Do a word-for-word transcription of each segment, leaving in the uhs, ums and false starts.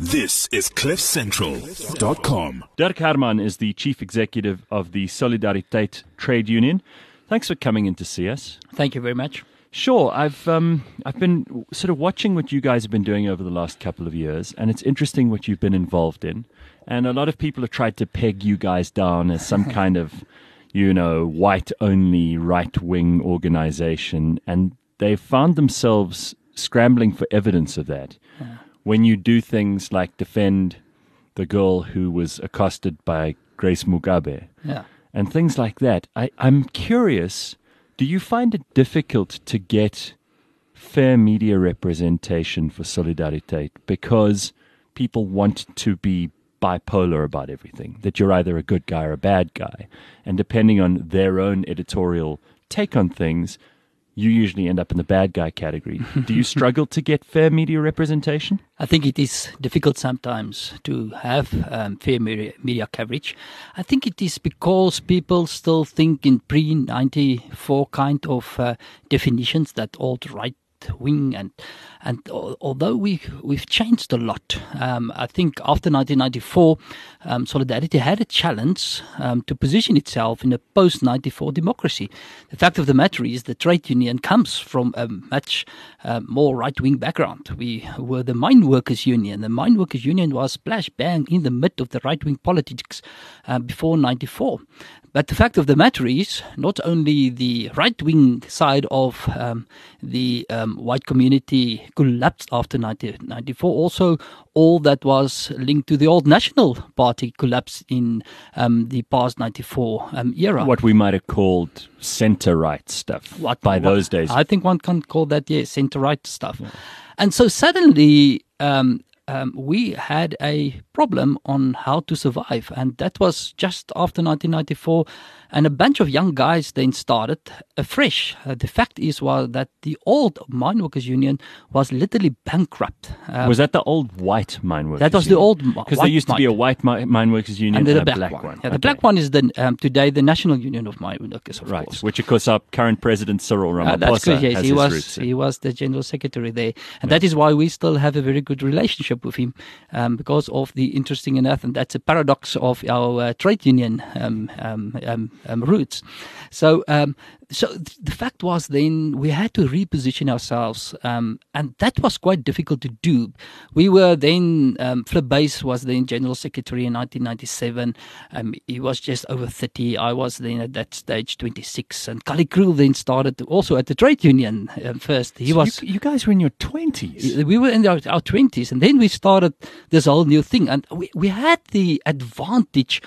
This is cliff central dot com. Dirk Herman is the chief executive of the Solidariteit Trade Union. Thanks for coming in to see us. Thank you very much. Sure, I've um, I've been sort of watching what you guys have been doing over the last couple of years, and it's interesting what you've been involved in. And a lot of people have tried to peg you guys down as some kind of, you know, white-only right-wing organization, and they've found themselves scrambling for evidence of that. Yeah. When you do things like defend the girl who was accosted by Grace Mugabe, yeah. and things like that, I, I'm curious, do you find it difficult to get fair media representation for Solidariteit because people want to be bipolar about everything, that you're either a good guy or a bad guy, and depending on their own editorial take on things, you usually end up in the bad guy category. Do you struggle to get fair media representation? I think it is difficult sometimes to have um, fair media, media coverage. I think it is because people still think in pre ninety-four kind of uh, definitions, that alt-right wing, and and although we we've changed a lot, um, I think after nineteen ninety-four, um, Solidarity had a challenge um, to position itself in a post ninety-four democracy. The fact of the matter is, the trade union comes from a much uh, more right wing background. We were the mine workers union. The mine workers union was splash bang in the mid of the right wing politics uh, before ninety-four. But the fact of the matter is, not only the right-wing side of um, the um, white community collapsed after nineteen ninety-four, also all that was linked to the old National Party collapsed in um, the past ninety-four um, era. What we might have called centre-right stuff what, by what, those days. I think one can call that, yes, centre-right stuff. Yeah. And so suddenly Um, Um, we had a problem on how to survive, and that was just after nineteen ninety-four, and a bunch of young guys then started afresh. Uh, the fact is was that the old Mine Workers Union was literally bankrupt. Um, was that the old white Mine Workers That was union? the old Because there used to be a white mi- Mine Workers Union and, and a black, black one. one. Yeah, the okay. black one is the um, today the National Union of Mine Workers, of right, course. Which of course our current president Cyril Ramaphosa uh, that's good, yes. has he his was roots in. He was the general secretary there, and yeah. that is why we still have a very good relationship with him, um, because of the interesting enough, and that's a paradox of our uh, trade union um, um, um, um, roots. So, um, so th- the fact was then we had to reposition ourselves, um, and that was quite difficult to do. We were then, um, Flip Buys was then General Secretary in nineteen ninety-seven. Um, he was just over thirty. I was then at that stage twenty-six, and Kali Krul then started also at the trade union um, first. He so was. You, you guys were in your twenties. We were in our, our twenties, and then we started this whole new thing, and we, we had the advantage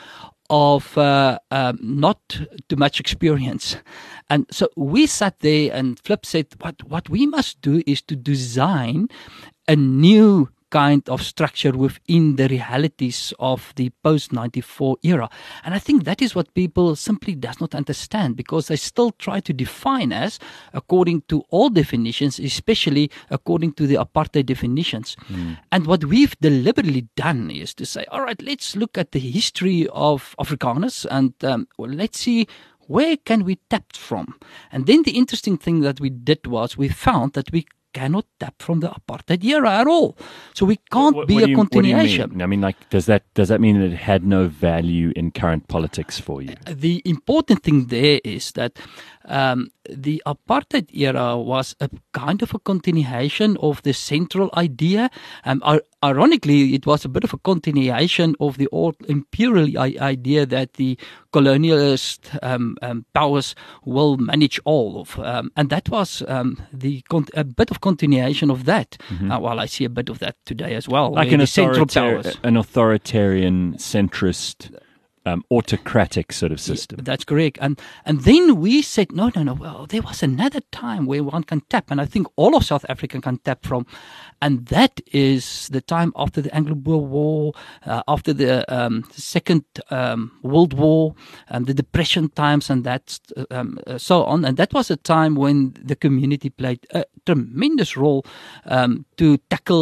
of uh, um, not too much experience. And so we sat there, and Flip said, what, what we must do is to design a new kind of structure within the realities of the post ninety-four era. And I think that is what people simply does not understand, because they still try to define us according to all definitions, especially according to the apartheid definitions. Mm. And what we've deliberately done is to say, all right, let's look at the history of Afrikaners, and um, well, let's see where can we tap from. And then the interesting thing that we did was we found that we cannot tap from the apartheid era at all. So we can't what, be what a you, continuation. What do you mean? I mean, like, does that does that mean that it had no value in current politics for you? The important thing there is that um, the apartheid era was a kind of a continuation of the central idea. Um, ironically, it was a bit of a continuation of the old imperial idea that the colonialist um, um, powers will manage all of, um, and that was um, the con- a bit of continuation of that. Mm-hmm. Uh, well, I see a bit of that today as well. Like an, central authoritar- powers. an authoritarian, centrist, um, autocratic sort of system. Yeah, that's correct. And and then we said, no, no, no, well, there was another time where one can tap, and I think all of South Africa can tap from, and that is the time after the Anglo-Boer War, uh, after the um, Second um, World War, um, the Depression times, and that um, uh, so on. And that was a time when the community played a tremendous role um, to tackle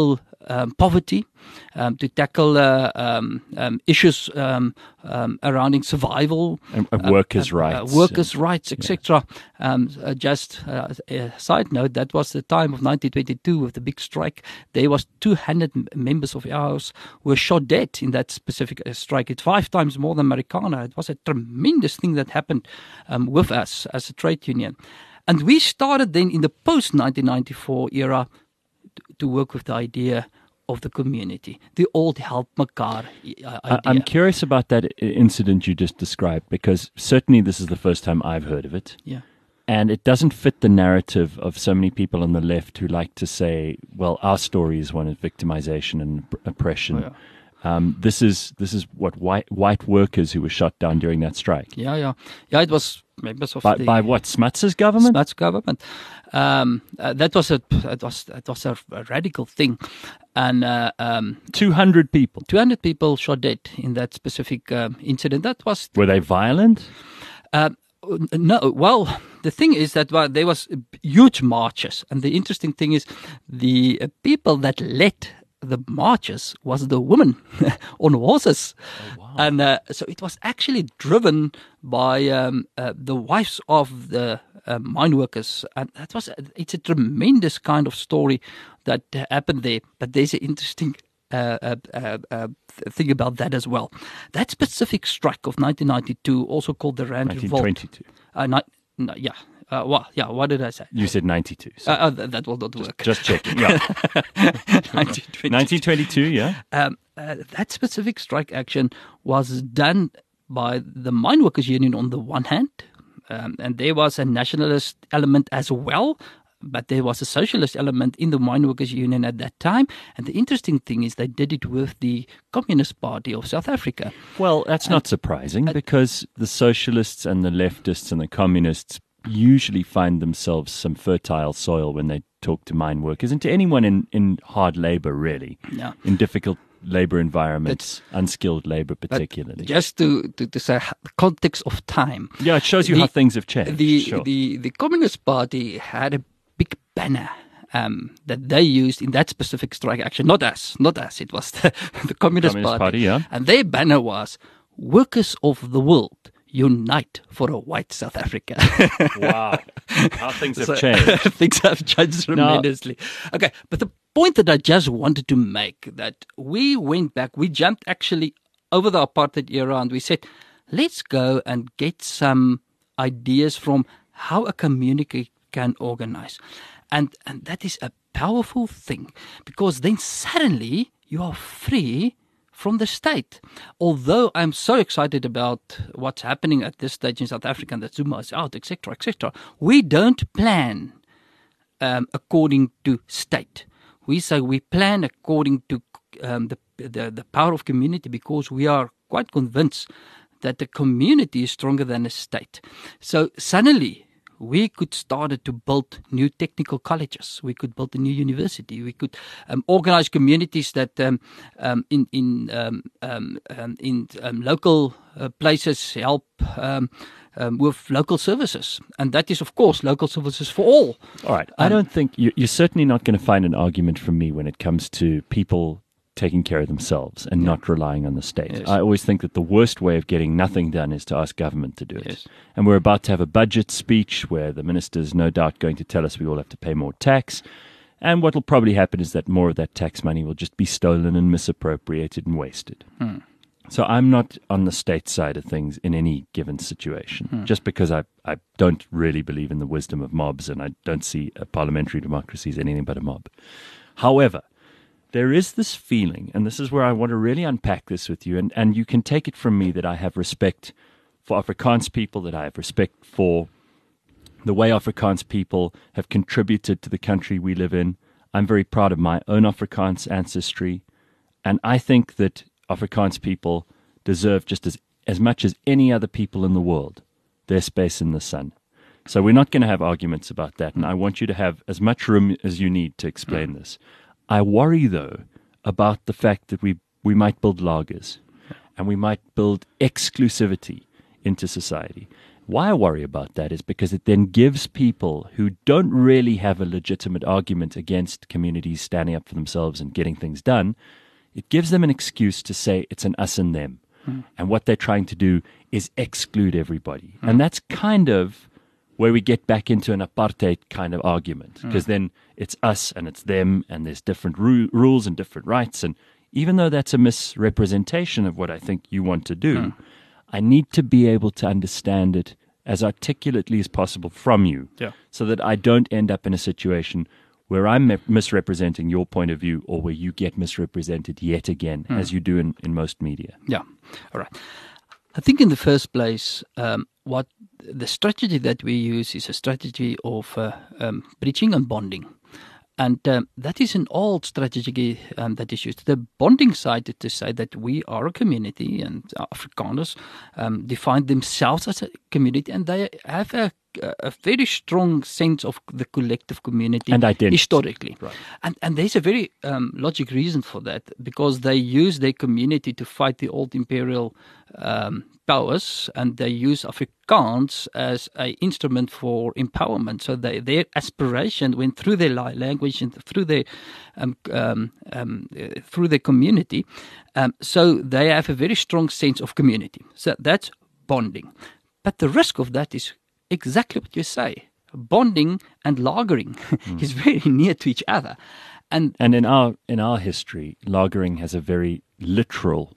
um, poverty, um, to tackle uh, um, um, issues um, um, surrounding survival, And, and workers' uh, uh, rights. uh, workers' rights, et cetera. Um, uh, just uh, a side note, that was the time of nineteen twenty-two with the big strike. There was two hundred m- members of ours who were shot dead in that specific uh, strike. It's five times more than Marikana. It was a tremendous thing that happened um, with us as a trade union. And we started then in the post-nineteen ninety-four era to, to work with the idea of the community, the old help mekaar uh, idea. I- I'm curious about that i- incident you just described, because certainly this is the first time I've heard of it. Yeah. And it doesn't fit the narrative of so many people on the left who like to say, well, our story is one of victimization and opp- oppression. Oh, yeah. Um, this is this is what white white workers who were shot down during that strike. Yeah, yeah. Yeah, it was members of By, the by what, Smuts' government? Smuts government. Um, uh, that was a that was that was a, a radical thing, and uh, um, two hundred people. two hundred people shot dead in that specific um, incident. That was Were they violent? um, no. Well, the thing is that well, there was huge marches, and the interesting thing is the uh, people that led the marches was the women on horses. Oh, wow. And uh, so it was actually driven by um, uh, the wives of the uh, mine workers. And that was, it's a tremendous kind of story that happened there. But there's an interesting uh, uh, uh, uh, thing about that as well. That specific strike of nineteen ninety-two, also called the Rand Revolt. nineteen twenty-two. Uh, ni- no, yeah. Uh, well, yeah, what did I say? You said ninety-two. So Uh, uh, th- that will not work. just checking. Yeah. nineteen twenty. nineteen twenty-two, yeah. Um, uh, that specific strike action was done by the mine workers union on the one hand, um, and there was a nationalist element as well, but there was a socialist element in the mine workers union at that time. And the interesting thing is they did it with the Communist Party of South Africa. Well, that's not surprising, because the socialists and the leftists and the communists usually find themselves some fertile soil when they talk to mine workers and to anyone in, in hard labor, really, Yeah. in difficult labor environments, unskilled labor particularly. Just to, to, to say the context of time. Yeah, it shows you The- how things have changed. The, sure. the, the Communist Party had a big banner um, that they used in that specific strike action. Not us, not us. It was the, the Communist, Communist Party, yeah. And their banner was, "Workers of the world, unite for a white South Africa." Wow. How things have So, changed. things have changed tremendously. Okay, but the point that I just wanted to make, that we went back, we jumped actually over the apartheid era, and we said, let's go and get some ideas from how a community can organize. And, and that is a powerful thing, because then suddenly you are free from the state. Although I'm so excited about what's happening at this stage in South Africa, and that Zuma is out, et cetera, et cetera, we don't plan um, according to state. We say we plan according to um, the, the the power of community, because we are quite convinced that the community is stronger than the state. So suddenly we could start to build new technical colleges. We could build a new university. We could um, organize communities that um, um, in in um, um, um, in um, local uh, places help um, um, with local services, and that is, of course, local services for all. All right. I don't think you, you're certainly not going to find an argument from me when it comes to people taking care of themselves and not relying on the state. Yes. I always think that the worst way of getting nothing done is to ask government to do it. Yes. And we're about to have a budget speech where the minister's no doubt going to tell us we all have to pay more tax. And what will probably happen is that more of that tax money will just be stolen and misappropriated and wasted. Hmm. So I'm not on the state side of things in any given situation, Hmm. just because I, I don't really believe in the wisdom of mobs, and I don't see a parliamentary democracy as anything but a mob. However, there is this feeling, and this is where I want to really unpack this with you, and, and you can take it from me that I have respect for Afrikaans people, that I have respect for the way Afrikaans people have contributed to the country we live in. I'm very proud of my own Afrikaans ancestry, and I think that Afrikaans people deserve just as, as much as any other people in the world their space in the sun. So we're not going to have arguments about that, and I want you to have as much room as you need to explain this. I worry, though, about the fact that we, we might build lagers and we might build exclusivity into society. why I worry about that is because it then gives people who don't really have a legitimate argument against communities standing up for themselves and getting things done, it gives them an excuse to say it's an us and them. Mm. And what they're trying to do is exclude everybody. Mm. And that's kind of where we get back into an apartheid kind of argument, because mm. then it's us and it's them, and there's different ru- rules and different rights. And even though that's a misrepresentation of what I think you want to do, mm. I need to be able to understand it as articulately as possible from you, yeah. so that I don't end up in a situation where I'm mi- misrepresenting your point of view, or where you get misrepresented yet again, mm. as you do in, in most media. Yeah, all right. I think in the first place, um, what the strategy that we use is a strategy of uh, um, bridging and bonding. And um, that is an old strategy um, that is used. The bonding side is to say that we are a community, and Afrikaners um, define themselves as a community, and they have a, a very strong sense of the collective community and identity historically. Right. And and there's a very um, logic reason for that, because they use their community to fight the old imperial um, powers, and they use Afrikaans as an instrument for empowerment. So they, their aspiration went through their language and through their um, um, um, uh, through their community. Um, so they have a very strong sense of community. So that's bonding. But the risk of that is exactly what you say. Bonding and lagering mm. is very near to each other. And and in our in our history, lagering has a very literal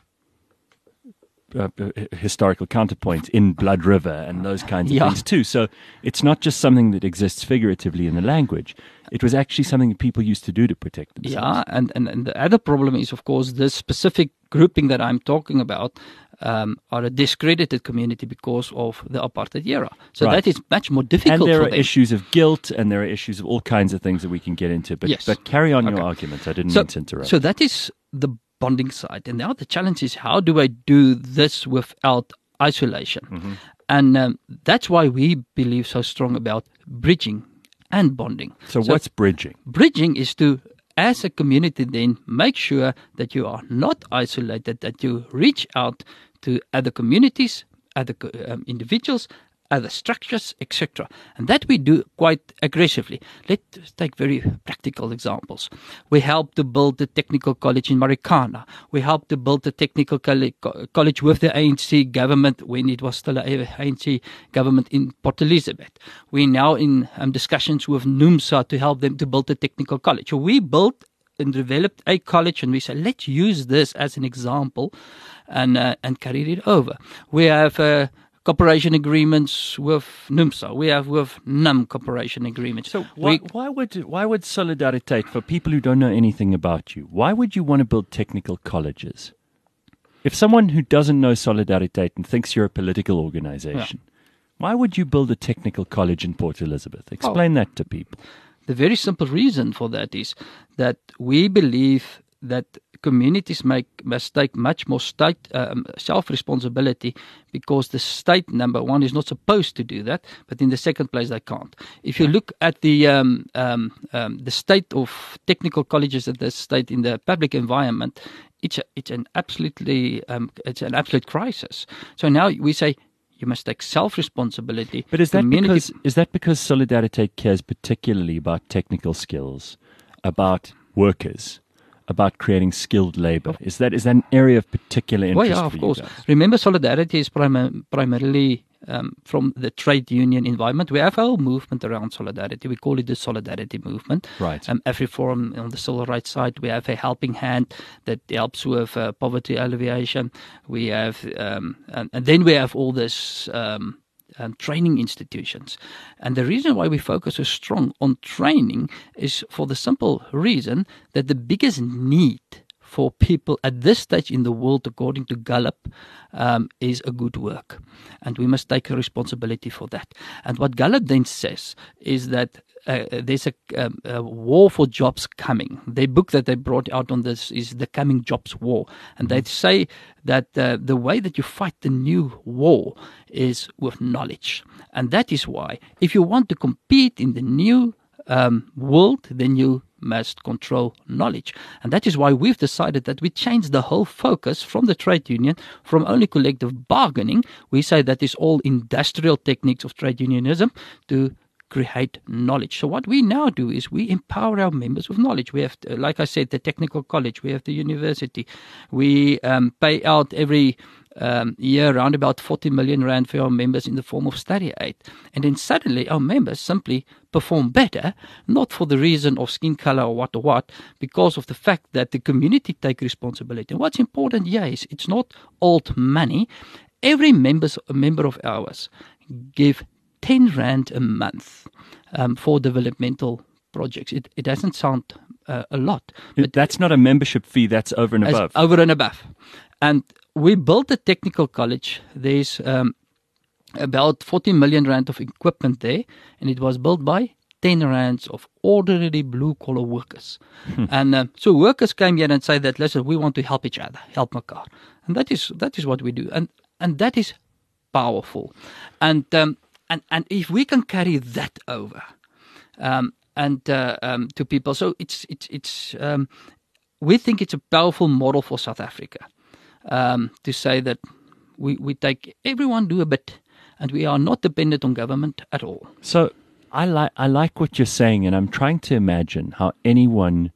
Uh, historical counterpoint in Blood River and those kinds of yeah. things too. So it's not just something that exists figuratively in the language. It was actually something that people used to do to protect themselves. Yeah, and, and, and the other problem is, of course, this specific grouping that I'm talking about um, are a discredited community because of the apartheid era. So right. that is much more difficult And there for are them. issues of guilt, and there are issues of all kinds of things that we can get into. But, yes. but carry on okay. your argument. I didn't so, mean to interrupt. So that is the bonding side. And now the challenge is, how do I do this without isolation? Mm-hmm. And um, that's why we believe so strong about bridging and bonding. So, so what's bridging? Bridging is to, as a community, then make sure that you are not isolated, that you reach out to other communities, other um, individuals, other structures, et cetera. And that we do quite aggressively. Let's take very practical examples. We helped to build the technical college in Marikana. We helped to build the technical college with the A N C government when it was still a A N C government in Port Elizabeth. We're now in um, discussions with NUMSA to help them to build the technical college. So we built and developed a college, and we said, let's use this as an example and uh, and carry it over. We have uh, cooperation agreements with NUMSA. We have with N U M cooperation agreements. So why, we, why would why would Solidariteit, for people who don't know anything about you, why would you want to build technical colleges? If someone who doesn't know Solidariteit and thinks you're a political organization, yeah. why would you build a technical college in Port Elizabeth? Explain oh, that to people. The very simple reason for that is that we believe that communities make must take much more state um, self-responsibility, because the state, number one, is not supposed to do that, but in the second place, they can't. If you look at the um, um, um, the state of technical colleges at the state in the public environment, it's a, it's an absolutely um, it's an absolute crisis. So now we say, you must take self-responsibility. But is that Community- because is that because Solidariteit cares particularly about technical skills, about workers, about creating skilled labor? Is that is that an area of particular interest? Well, yeah, of for course. You guys? Remember, Solidarity is prim- primarily um, from the trade union environment. We have a whole movement around Solidarity. We call it the Solidarity Movement. Right. Um, every forum on the civil rights side, we have a helping hand that helps with uh, poverty alleviation. We have, um, and, and then we have all this. Um, Um, training institutions. And the reason why we focus so strong on training is for the simple reason that the biggest need for people at this stage in the world, according to Gallup, um, is a good work. And we must take a responsibility for that. And what Gallup then says is that uh, there's a, um, a war for jobs coming. Their book that they brought out on this is The Coming Jobs War. And they say that uh, the way that you fight the new war is with knowledge. And that is why, if you want to compete in the new um, world, then you must control knowledge. And that is why we've decided that we change the whole focus from the trade union, from only collective bargaining. We say that is all industrial techniques of trade unionism to create knowledge. So what we now do is we empower our members with knowledge. We have, like I said, the technical college, we have the university. We um, pay out every um, year around about forty million rand for our members in the form of study aid. And then suddenly our members simply perform better, not for the reason of skin color or what or what, because of the fact that the community take responsibility. And what's important here is it's not old money. Every members, member of ours give ten rand a month um, for developmental projects. It, it doesn't sound uh, a lot. But that's not a membership fee, that's over and above. Over and above. And we built a technical college. There's um, about forty million rand of equipment there, and it was built by ten rands of ordinary blue-collar workers. Hmm. And uh, so workers came here and say that, listen, we want to help each other, help mekaar. And that is that is what we do. And and that is powerful. And um, And and if we can carry that over, um, and uh, um, to people, so it's it's it's um, we think it's a powerful model for South Africa um, to say that we we take everyone do a bit, and we are not dependent on government at all. So I like I like what you're saying, and I'm trying to imagine how anyone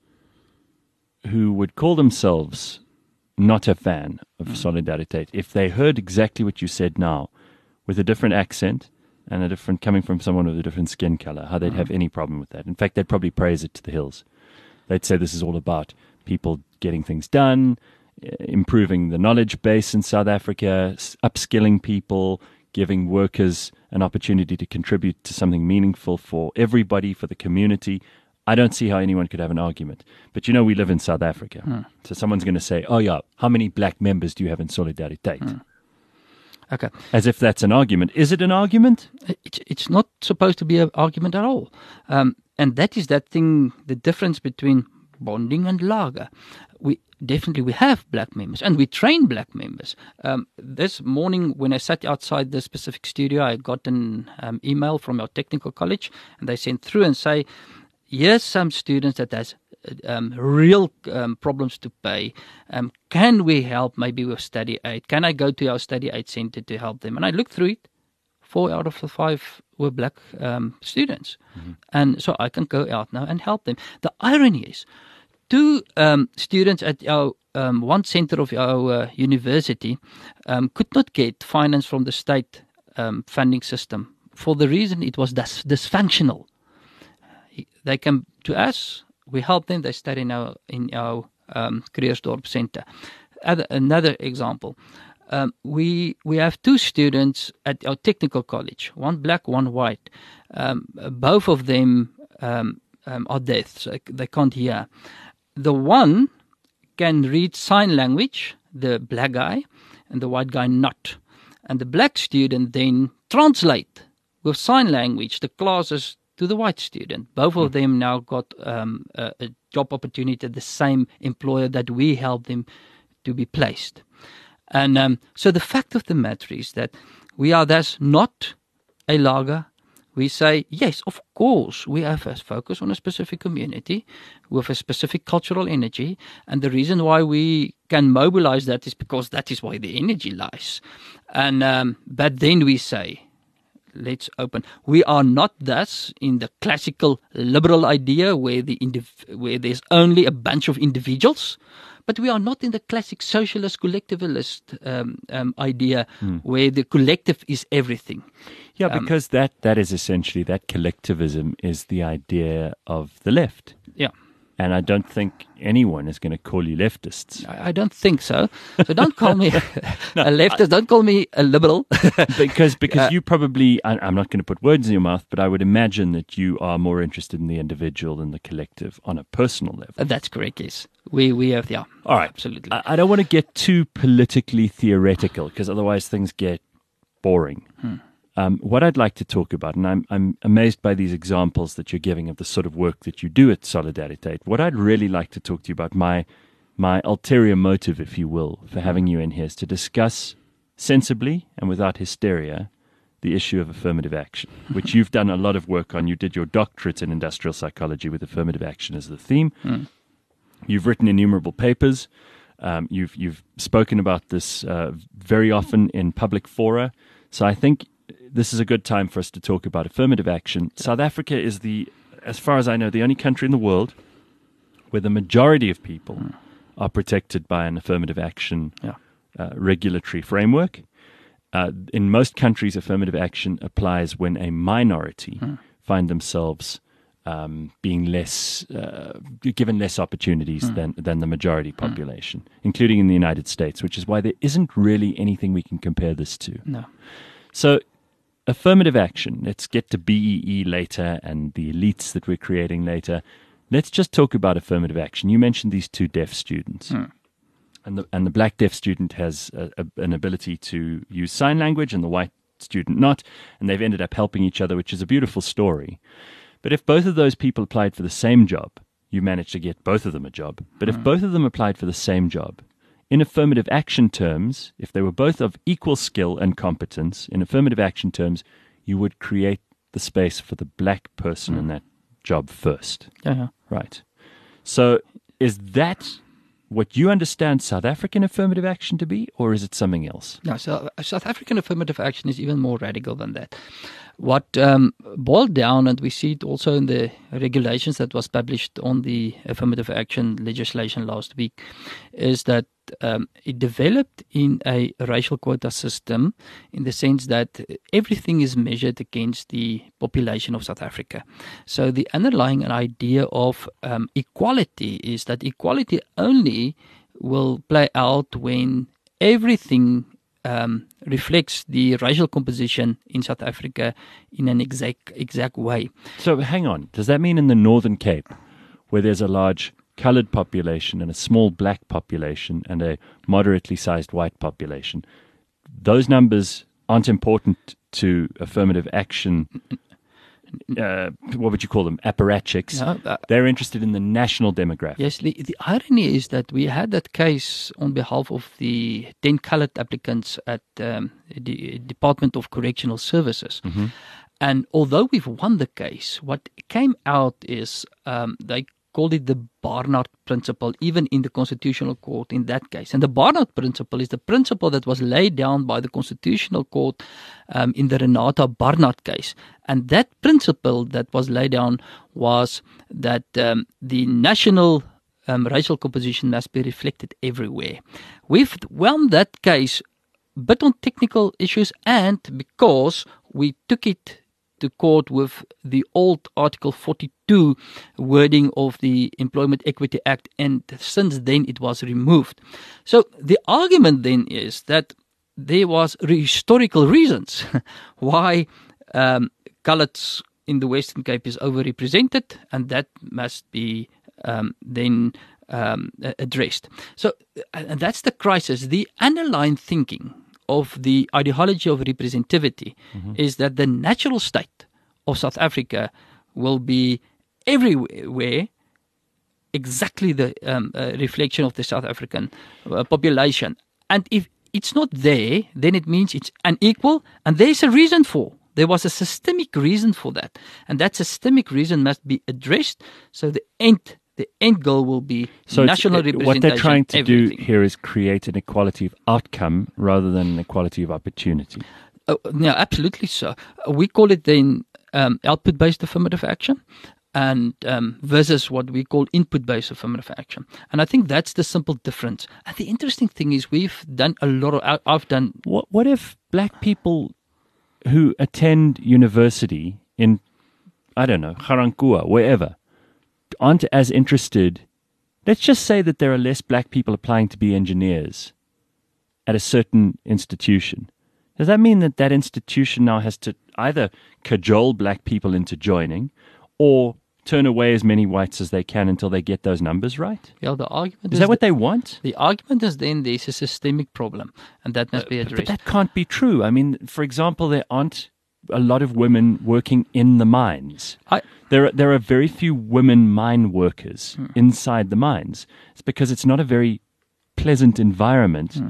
who would call themselves not a fan of mm. Solidariteit, if they heard exactly what you said now, with a different accent. And a different, coming from someone with a different skin color, how they'd have any problem with that. In fact, they'd probably praise it to the hills. They'd say this is all about people getting things done, improving the knowledge base in South Africa, upskilling people, giving workers an opportunity to contribute to something meaningful for everybody, for the community. I don't see how anyone could have an argument. But you know, we live in South Africa. Hmm. So someone's going to say, oh yeah, how many black members do you have in Solidariteit? Hmm. Okay. As if that's an argument. Is it an argument? It's, it's not supposed to be an argument at all. Um, and that is that thing, the difference between bonding and lager. We definitely we have black members and we train black members. Um, this morning when I sat outside the specific studio, I got an um, email from our technical college and they sent through and say, here's some students that has Um, real um, problems to pay. Um, can we help maybe with study aid? Can I go to our study aid center to help them? And I looked through it. Four out of the five were black um, students. Mm-hmm. And so I can go out now and help them. The irony is, two um, students at our um, one center of our uh, university um, could not get finance from the state um, funding system for the reason it was dis- dysfunctional. They come to us. We help them. They study in our in our um, Kreersdorp Center. Other, another example, um, we we have two students at our technical college. One black, one white. Um, both of them um, um, are deaf, so they can't hear. The one can read sign language, the black guy, and the white guy not. And the black student then translate with sign language the classes to the white student. Both of them now got um, a, a job opportunity at the same employer that we helped them to be placed. And um, so the fact of the matter is that we are thus not a lager. We say, yes, of course, we have a focus on a specific community with a specific cultural energy. And the reason why we can mobilize that is because that is where the energy lies. And um, but then we say, let's open. We are not thus in the classical liberal idea where the indiv- where there's only a bunch of individuals, but we are not in the classic socialist collectivist um, um, idea mm. where the collective is everything. Yeah, because um, that that is essentially, that collectivism is the idea of the left. Yeah. And I don't think anyone is going to call you leftists. I, I don't think so. So don't call me no, a leftist. I, don't call me a liberal. because because uh, you probably, I, I'm not going to put words in your mouth, but I would imagine that you are more interested in the individual than the collective on a personal level. Uh, that's correct, yes. We, we have, yeah. All right. Absolutely. I, I don't want to get too politically theoretical because otherwise things get boring. Hmm. Um, what I'd like to talk about, and I'm I'm amazed by these examples that you're giving of the sort of work that you do at Solidariteit. What I'd really like to talk to you about, my my ulterior motive, if you will, for having you in here is to discuss sensibly and without hysteria the issue of affirmative action, which you've done a lot of work on. You did your doctorate in industrial psychology with affirmative action as the theme. Mm. You've written innumerable papers. Um, you've you've spoken about this uh, very often in public fora. So I think this is a good time for us to talk about affirmative action. South Africa is the, as far as I know, the only country in the world where the majority of people mm. are protected by an affirmative action yeah. uh, regulatory framework. Uh, in most countries, affirmative action applies when a minority mm. find themselves Um, being less uh, given less opportunities mm. than than the majority population, mm. including in the United States, which is why there isn't really anything we can compare this to. No. So, affirmative action. Let's get to B E E later and the elites that we're creating later. Let's just talk about affirmative action. You mentioned these two deaf students, mm. and the and the black deaf student has a, a, an ability to use sign language, and the white student not, and they've ended up helping each other, which is a beautiful story. But if both of those people applied for the same job, you managed to get both of them a job. But if mm. both of them applied for the same job, in affirmative action terms, if they were both of equal skill and competence, in affirmative action terms, you would create the space for the black person mm. in that job first. Uh-huh. Right. So is that what you understand South African affirmative action to be, or is it something else? No, so South African affirmative action is even more radical than that. What um, boiled down, and we see it also in the regulations that was published on the affirmative action legislation last week, is that um, it developed in a racial quota system in the sense that everything is measured against the population of South Africa. So the underlying idea of um, equality is that equality only will play out when everything Um, reflects the racial composition in South Africa in an exact exact way. So hang on, does that mean in the Northern Cape, where there's a large coloured population and a small black population and a moderately sized white population, those numbers aren't important to affirmative action? Uh, what would you call them? Apparatchiks. No, uh, They're interested in the national demographic. Yes, the, the irony is that we had that case on behalf of the ten coloured applicants at um, the Department of Correctional Services. Mm-hmm. And although we've won the case, what came out is um, they called it the Barnard Principle, even in the Constitutional Court in that case. And the Barnard Principle is the principle that was laid down by the Constitutional Court um, in the Renata Barnard case. And that principle that was laid down was that um, the national um, racial composition must be reflected everywhere. We've won that case, but on technical issues, and because we took it to court with the old Article forty-two wording of the Employment Equity Act, and since then it was removed. So the argument then is that there was historical reasons why um, coloureds in the Western Cape is overrepresented, and that must be um, then um, addressed. So and that's the crisis. The underlying thinking of the ideology of representativity mm-hmm. is that the natural state of South Africa will be everywhere exactly the um, uh, reflection of the South African uh, population. And if it's not there, then it means it's unequal, and there's a reason for. There was a systemic reason for that, and that systemic reason must be addressed. So the end The end goal will be so national it, representation. What they're trying to everything. do here is create an equality of outcome rather than an equality of opportunity. Oh, no, absolutely so. We call it then um, output-based affirmative action, and um, versus what we call input-based affirmative action. And I think that's the simple difference. And the interesting thing is we've done a lot of. I've done. What, what if black people who attend university in, I don't know, Garankuwa, wherever, aren't as interested? Let's just say that there are less black people applying to be engineers at a certain institution. Does that mean that that institution now has to either cajole black people into joining or turn away as many whites as they can until they get those numbers right? Yeah, the argument is, is that what they want? The argument is then there's a systemic problem, and that must be addressed. But that can't be true. I mean, for example, there aren't a lot of women working in the mines. I, there, are, there are very few women mine workers hmm. inside the mines. It's because it's not a very pleasant environment hmm.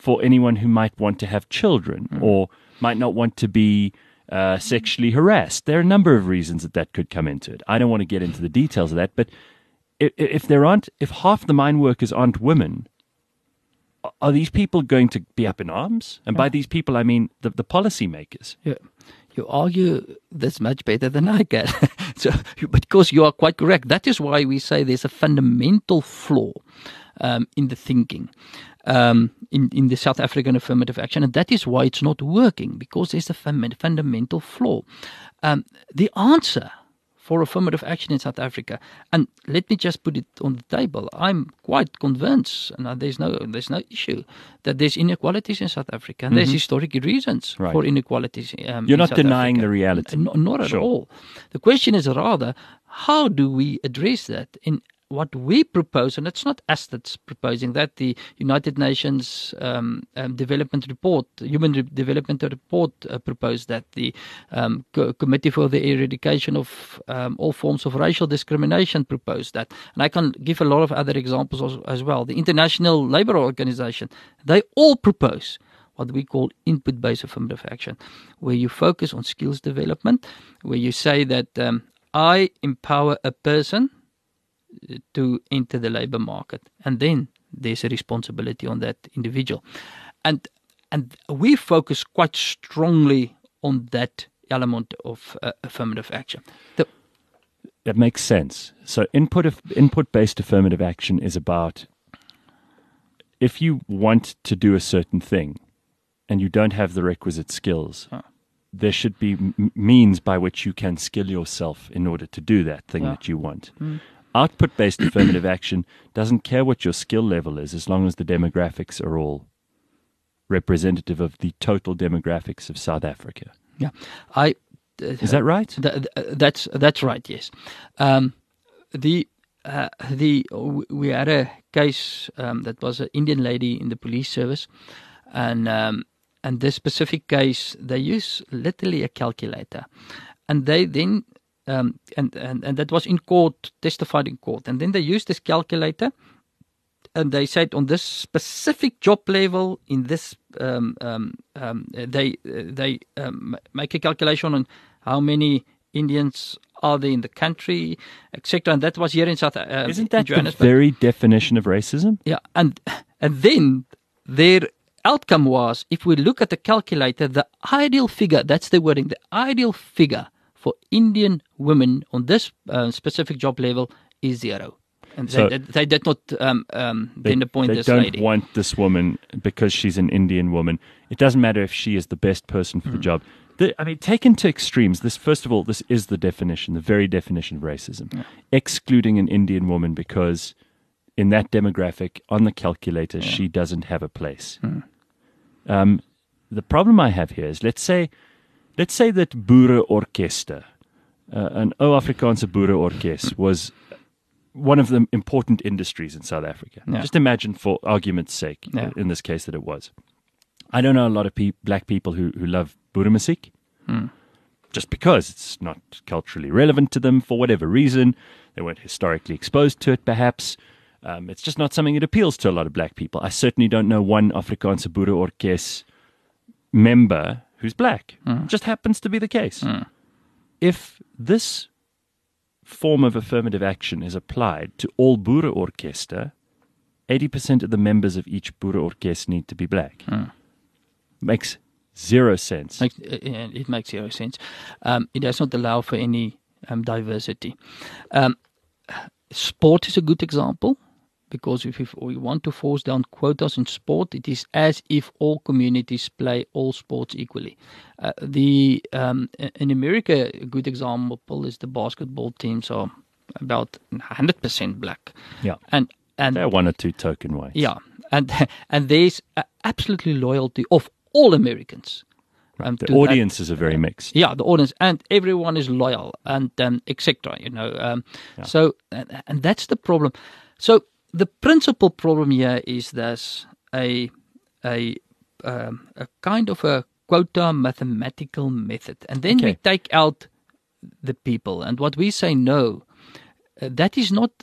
for anyone who might want to have children Mm. or might not want to be uh, sexually harassed. There are a number of reasons that that could come into it. I don't want to get into the details of that, but if, if there aren't, if half the mine workers aren't women, are these people going to be up in arms? And by these people, I mean the, the policymakers. Yeah. You argue this much better than I can. so, because you are quite correct. That is why we say there's a fundamental flaw um, in the thinking um, in, in the South African affirmative action. And that is why it's not working, because there's a fund- fundamental flaw. Um, the answer for affirmative action in South Africa, and let me just put it on the table, I'm quite convinced, and there's no there's no issue, that there's inequalities in South Africa, and mm-hmm. there's historic reasons right. for inequalities. Um, You're in not South denying Africa. the reality. No, not at Sure. all. The question is rather, how do we address that? In what we propose, and it's not us that's proposing that, the United Nations um, um, Development Report, Human Re- Development Report uh, proposed that, the um, Co- Committee for the Eradication of um, All Forms of Racial Discrimination proposed that. And I can give a lot of other examples as, as well. The International Labour Organization, they all propose what we call input-based affirmative action, where you focus on skills development, where you say that um, I empower a person to enter the labor market, and then there's a responsibility on that individual, and and we focus quite strongly on that element of uh, affirmative action. The, That makes sense. So input of, input-based affirmative action is about if you want to do a certain thing and you don't have the requisite skills, Huh. there should be m- means by which you can skill yourself in order to do that thing Yeah. that you want. Mm. Output-based affirmative action doesn't care what your skill level is as long as the demographics are all representative of the total demographics of South Africa. yeah, I. Is that right? Th- th- that's that's right. Yes, um, the uh, the we had a case um, that was an Indian lady in the police service, and um, and this specific case they use literally a calculator, and they then um, and, and and that was in court, testified in court, and then they used this calculator. And they said on this specific job level, in this, um, um, um, they they um, make a calculation on how many Indians are there in the country, et cetera. And that was here in South. Um, Isn't in that the Johannesburg. very definition of racism? Yeah, and and then their outcome was, if we look at the calculator, the ideal figure, that's the wording, the ideal figure for Indian women on this uh, specific job level is zero. And So- they, they did not um, um, They, then appoint they this don't lady. want this woman because she's an Indian woman. It doesn't matter if she is the best person for the Mm. job. The, I mean, taken to extremes, this, first of all, this is the definition, the very definition of racism. Yeah. Excluding an Indian woman because in that demographic, on the calculator, she doesn't have a place. Mm. Um, the problem I have here is, let's say, let's say that Boere Orkester, uh, an O Afrikaanse Boere Orkest, was one of the important industries in South Africa. Yeah. Just imagine, for argument's sake, Yeah. in this case, that it was. I don't know a lot of pe- black people who, who love Boere musiek, Mm. just because it's not culturally relevant to them for whatever reason. They weren't historically exposed to it, perhaps. Um, it's just not something that appeals to a lot of black people. I certainly don't know one Afrikaanse Boere Orkest member who's black. Mm. It just happens to be the case. Mm. If this form of affirmative action is applied to all Boere Orkester, eighty percent of the members of each Boere Orkest need to be black. Mm. Makes zero sense. Makes, uh, it makes zero sense. Um, it does not allow for any um, diversity. Um, sport is a good example, because if, if we want to force down quotas in sport, it is as if all communities play all sports equally. Uh, the um, in America, a good example is the basketball teams are about one hundred percent black. Yeah. And and There are one or two token whites. yeah, and and there's uh, absolutely loyalty of all Americans. Um, The to that. audiences are very mixed. Yeah, the audience, and everyone is loyal, and um, et cetera. You know, um, Yeah. so and, and that's the problem. So the principal problem here is there's a a um, a kind of a quota mathematical method, and then we Okay. take out the people, and what we say no, uh, that is not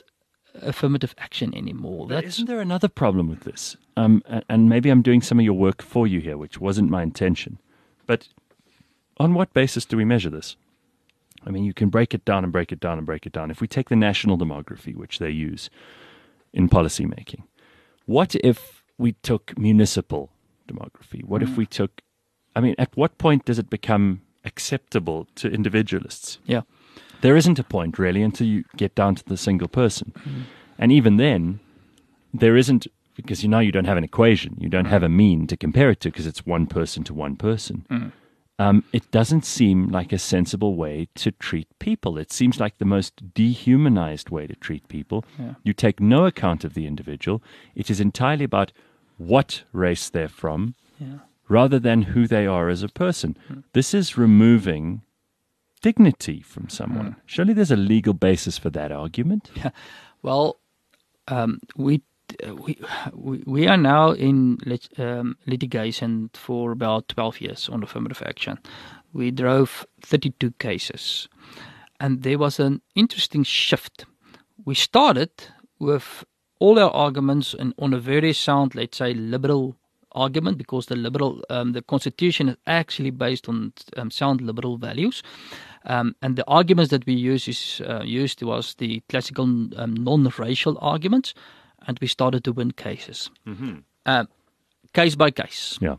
affirmative action anymore. But That's isn't there another problem with this? Um, a- and maybe I'm doing some of your work for you here, which wasn't my intention. But on what basis do we measure this? I mean, you can break it down and break it down and break it down. If we take the national demography, which they use in policy making, what if we took municipal demography? What if we took, I mean, at what point does it become acceptable to individualists? yeah. There isn't a point really until you get down to the single person. And even then, there isn't, because you know you don't have an equation, you don't have a mean to compare it to because it's one person to one person. Um, it doesn't seem like a sensible way to treat people. It seems like the most dehumanized way to treat people. Yeah. You take no account of the individual. It is entirely about what race they're from Yeah. rather than who they are as a person. This is removing dignity from someone. Surely there's a legal basis for that argument. Well, um, we, uh, we we we are now in lit, um, litigation for about twelve years on affirmative action. We drove thirty-two cases, and there was an interesting shift. We started with all our arguments and on a very sound, let's say, liberal argument, because the liberal um, the constitution is actually based on um, sound liberal values. Um, and the arguments that we use is uh, used was the classical um, non-racial arguments, and we started to win cases, uh, case by case. Yeah.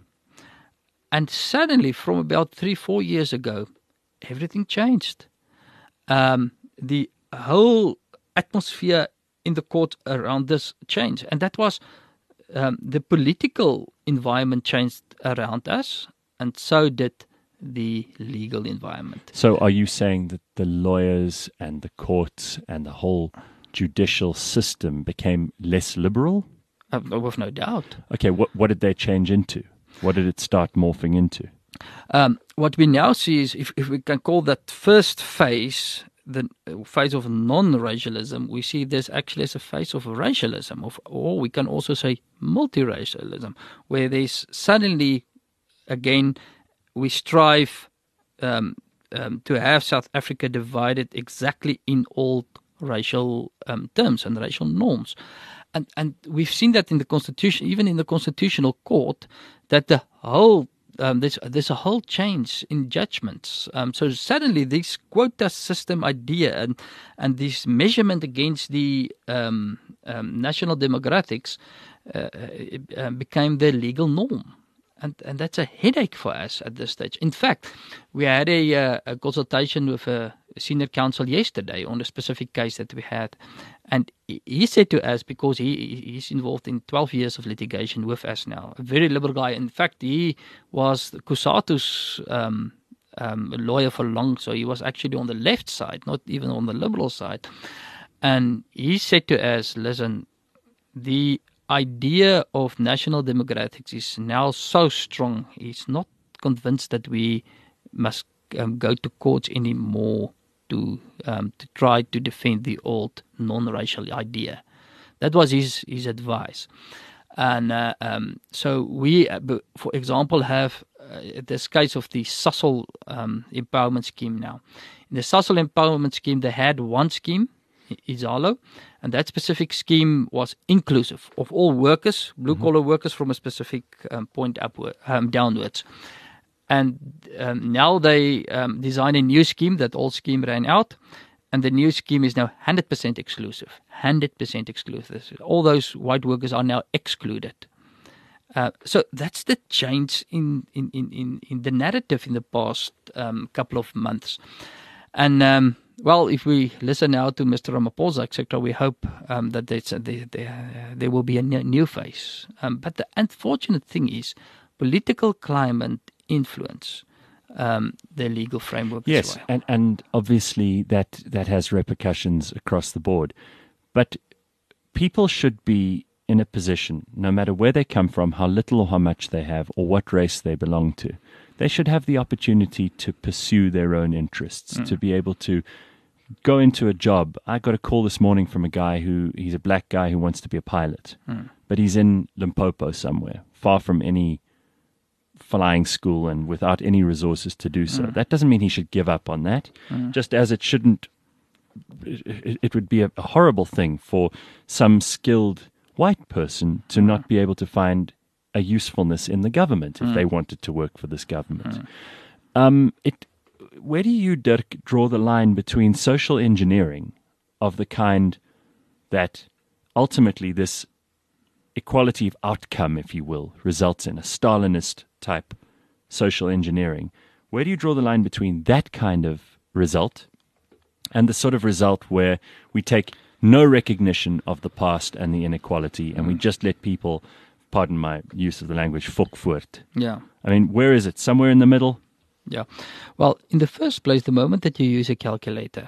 And suddenly, from about three, four years ago, everything changed. Um, the whole atmosphere in the court around this changed, and that was um, the political environment changed around us, and so did the legal environment. So are you saying that the lawyers and the courts and the whole judicial system became less liberal? Uh, with no doubt. Okay, what what did they change into? What did it start morphing into? Um, what we now see is, if, if we can call that first phase, the phase of non-racialism, we see this actually as a phase of racialism, of, or we can also say multiracialism, where there's suddenly, again, we strive um, um, to have South Africa divided exactly in all racial um, terms and racial norms. And and we've seen that in the Constitution, even in the Constitutional Court, that the whole um, there's there's a whole change in judgments. Um, so suddenly this quota system idea and and this measurement against the um, um, national demographics uh, uh, became the legal norm. And and that's a headache for us at this stage. In fact, we had a, uh, a consultation with a senior counsel yesterday on a specific case that we had. And he said to us, because he he's involved in twelve years of litigation with us now, a very liberal guy. In fact, he was Kusatu's um, um, lawyer for long, so he was actually on the left side, not even on the liberal side. And he said to us, listen, the idea of national demographics is now so strong. He's not convinced that we must um, go to courts anymore to um, to try to defend the old non-racial idea. That was his his advice. And uh, um, so we, uh, for example, have uh, this case of the Sasol um, empowerment scheme now. In the Sasol empowerment scheme, they had one scheme, Izalo, and that specific scheme was inclusive of all workers, blue-collar mm-hmm. workers from a specific um, point upward, um, downwards. And um, now they um, design a new scheme. That old scheme ran out, and the new scheme is now one hundred percent exclusive. one hundred percent exclusive. All those white workers are now excluded. Uh, so that's the change in, in, in, in the narrative in the past um, couple of months. And um, well, if we listen now to Mister Ramaphosa, et cetera, we hope um, that there, there, there will be a new phase. Um, but the unfortunate thing is, political climate influence um, the legal framework yes, as well. and and obviously that that has repercussions across the board. But people should be in a position, no matter where they come from, how little or how much they have, or what race they belong to, they should have the opportunity to pursue their own interests, mm. to be able to go into a job. I got a call this morning from a guy who, he's a black guy who wants to be a pilot, mm. but he's in Limpopo somewhere, far from any flying school and without any resources to do so. Mm. That doesn't mean he should give up on that, mm. just as it shouldn't it, it would be a, a horrible thing for some skilled white person to not be able to find a usefulness in the government if mm. they wanted to work for this government. Mm. Um, it, where do you, Dirk, draw the line between social engineering of the kind that ultimately this equality of outcome, if you will, results in a Stalinist type social engineering? Where do you draw the line between that kind of result and the sort of result where we take no recognition of the past and the inequality and we just let people, pardon my use of the language, fok voort? Yeah. I mean, where is it? Somewhere in the middle? Yeah. Well, in the first place, the moment that you use a calculator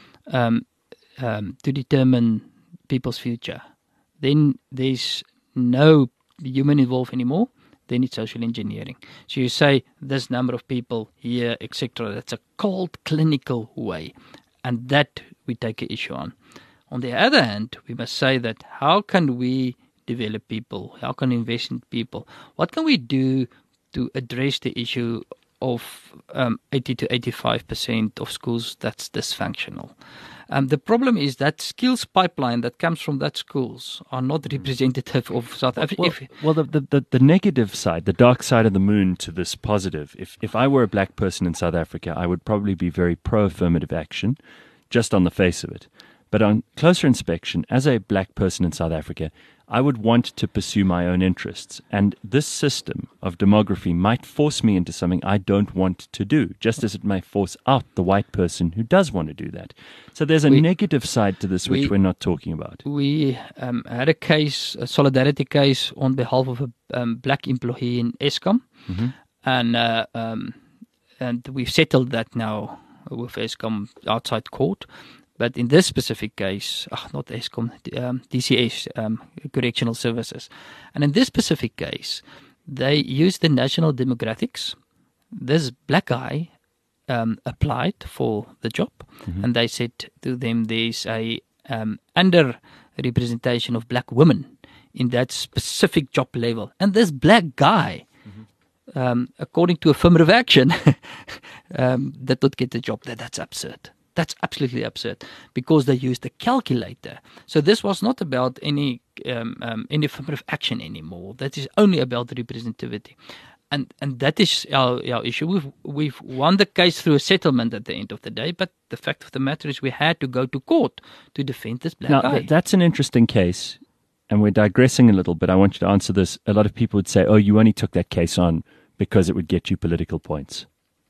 um, um, to determine people's future, then there's no human involved anymore. Then it's social engineering. So you say this number of people here, et cetera. That's a cold, clinical way, and that we take an issue on. On the other hand, we must say that how can we develop people? How can we invest in people? What can we do to address the issue of um, eighty to eighty-five percent of schools that's dysfunctional? Um, the problem is that skills pipeline that comes from that schools are not representative of South Africa. Well, well the, the, the, the negative side, the dark side of the moon to this positive, if, if I were a black person in South Africa, I would probably be very pro-affirmative action, just on the face of it. But on closer inspection, as a black person in South Africa, I would want to pursue my own interests. And this system of demography might force me into something I don't want to do, just as it may force out the white person who does want to do that. So there's a we, negative side to this which we, we're not talking about. We um, had a case, a solidarity case, on behalf of a um, black employee in Eskom. Mm-hmm. And, uh, um, and we've settled that now with Eskom outside court. But in this specific case, oh, not Eskom, um, D C S, um, Correctional Services. And in this specific case, they used the national demographics. This black guy um, applied for the job, mm-hmm. and they said to them there's a um, under-representation of black women in that specific job level. And this black guy, mm-hmm. um, according to affirmative action, um, did not get the job. That, that's absurd. That's absolutely absurd because they used a calculator. So this was not about any um, um, any affirmative action anymore. That is only about the representativity. And and that is our, our issue. We've, we've won the case through a settlement at the end of the day, but the fact of the matter is we had to go to court to defend this black now, guy. Th- that's an interesting case, and we're digressing a little bit. I want you to answer this. A lot of people would say, oh, you only took that case on because it would get you political points.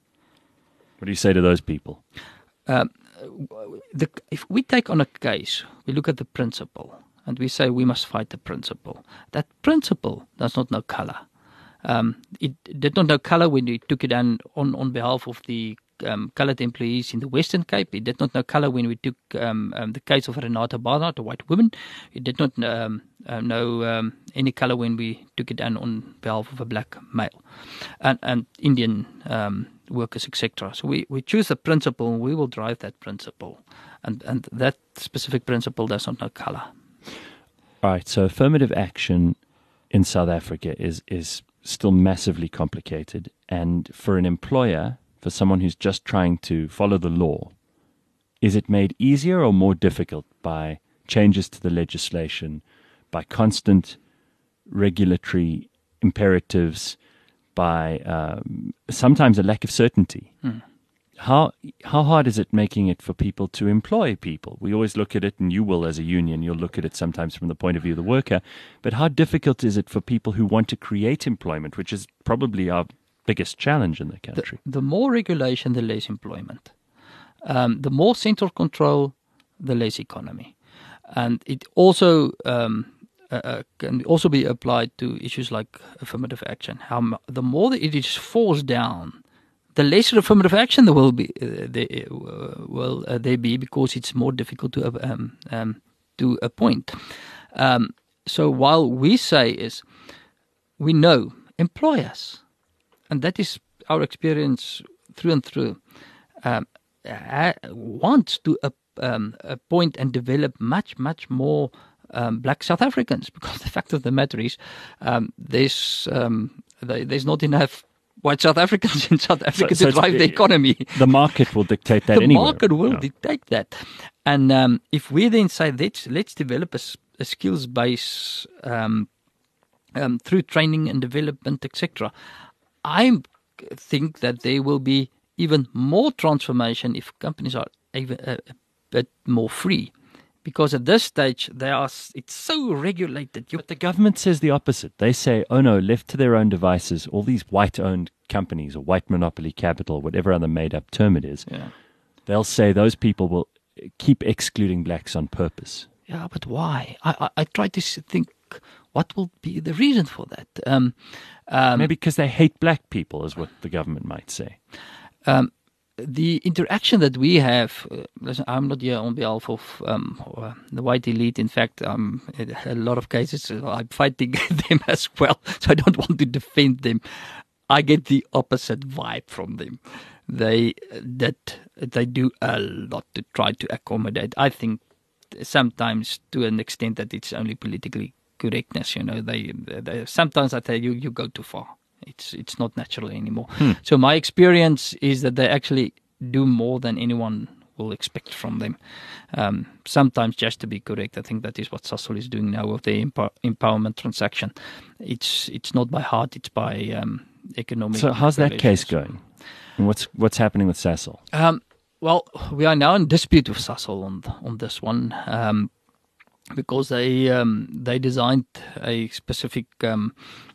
What do you say to those people? Um, the, if we take on a case, we look at the principle and we say we must fight the principle. That principle does not know color. Um, it did not know color when we took it on, on, on behalf of the um, colored employees in the Western Cape. It did not know color when we took um, um, the case of Renata Barnard, a white woman. It did not um, uh, know um, any color when we took it on on behalf of a black male and, and Indian um, workers, et cetera. So we, we choose a principle and we will drive that principle. And, and that specific principle does not know color. All right, so affirmative action in South Africa is is still massively complicated. And for an employer, for someone who's just trying to follow the law, is it made easier or more difficult by changes to the legislation, by constant regulatory imperatives, by um, sometimes a lack of certainty? Mm. How how hard is it making it for people to employ people? We always look at it, and you will as a union, you'll look at it sometimes from the point of view of the worker, but how difficult is it for people who want to create employment, which is probably our biggest challenge in the country? The, the more regulation, the less employment. Um, the more central control, the less economy. And it also um, uh, can also be applied to issues like affirmative action. How the more that it is forced down, the lesser affirmative action there will be, uh, there, uh, will uh, there be, because it's more difficult to um, um, to appoint. Um, so while we say is, we know employers, and that is our experience through and through, um, uh, want to uh, um, appoint and develop much much more um, black South Africans, because the fact of the matter is, um, there's um, there's not enough white South Africans in South Africa so to it's- drive the economy. The market will dictate that the anyway. market will Yeah. dictate that. And um, if we then say, let's, let's develop a, s- a skills base um, um, through training and development, et cetera, I think that there will be even more transformation if companies are even a, a bit more free. Because at this stage, they are, it's so regulated. You, But the government says the opposite. They say, oh no, left to their own devices, all these white-owned companies or white monopoly capital, whatever other made-up term it is, yeah. they'll say those people will keep excluding blacks on purpose. Yeah, but why? I, I, I try to s- think what will be the reason for that. Um, um, Maybe because they hate black people is what the government might say. um, the interaction that we have, uh, listen, I'm not here on behalf of um, uh, the white elite. In fact, um, in a lot of cases, uh, I'm fighting them as well. So I don't want to defend them. I get the opposite vibe from them. They that they do a lot to try to accommodate. I think sometimes to an extent that it's only politically correctness. You know, they, they sometimes I tell you you go too far. It's it's not natural anymore. Hmm. So my experience is that they actually do more than anyone will expect from them. Um, sometimes just to be correct, I think that is what Sasol is doing now with the empower, empowerment transaction. It's it's not by heart, it's by um, economic. So how's that case relations. going? And what's what's happening with Sasol? Um, well, we are now in dispute with Sasol on on this one. Um, because they um, they designed a specific um,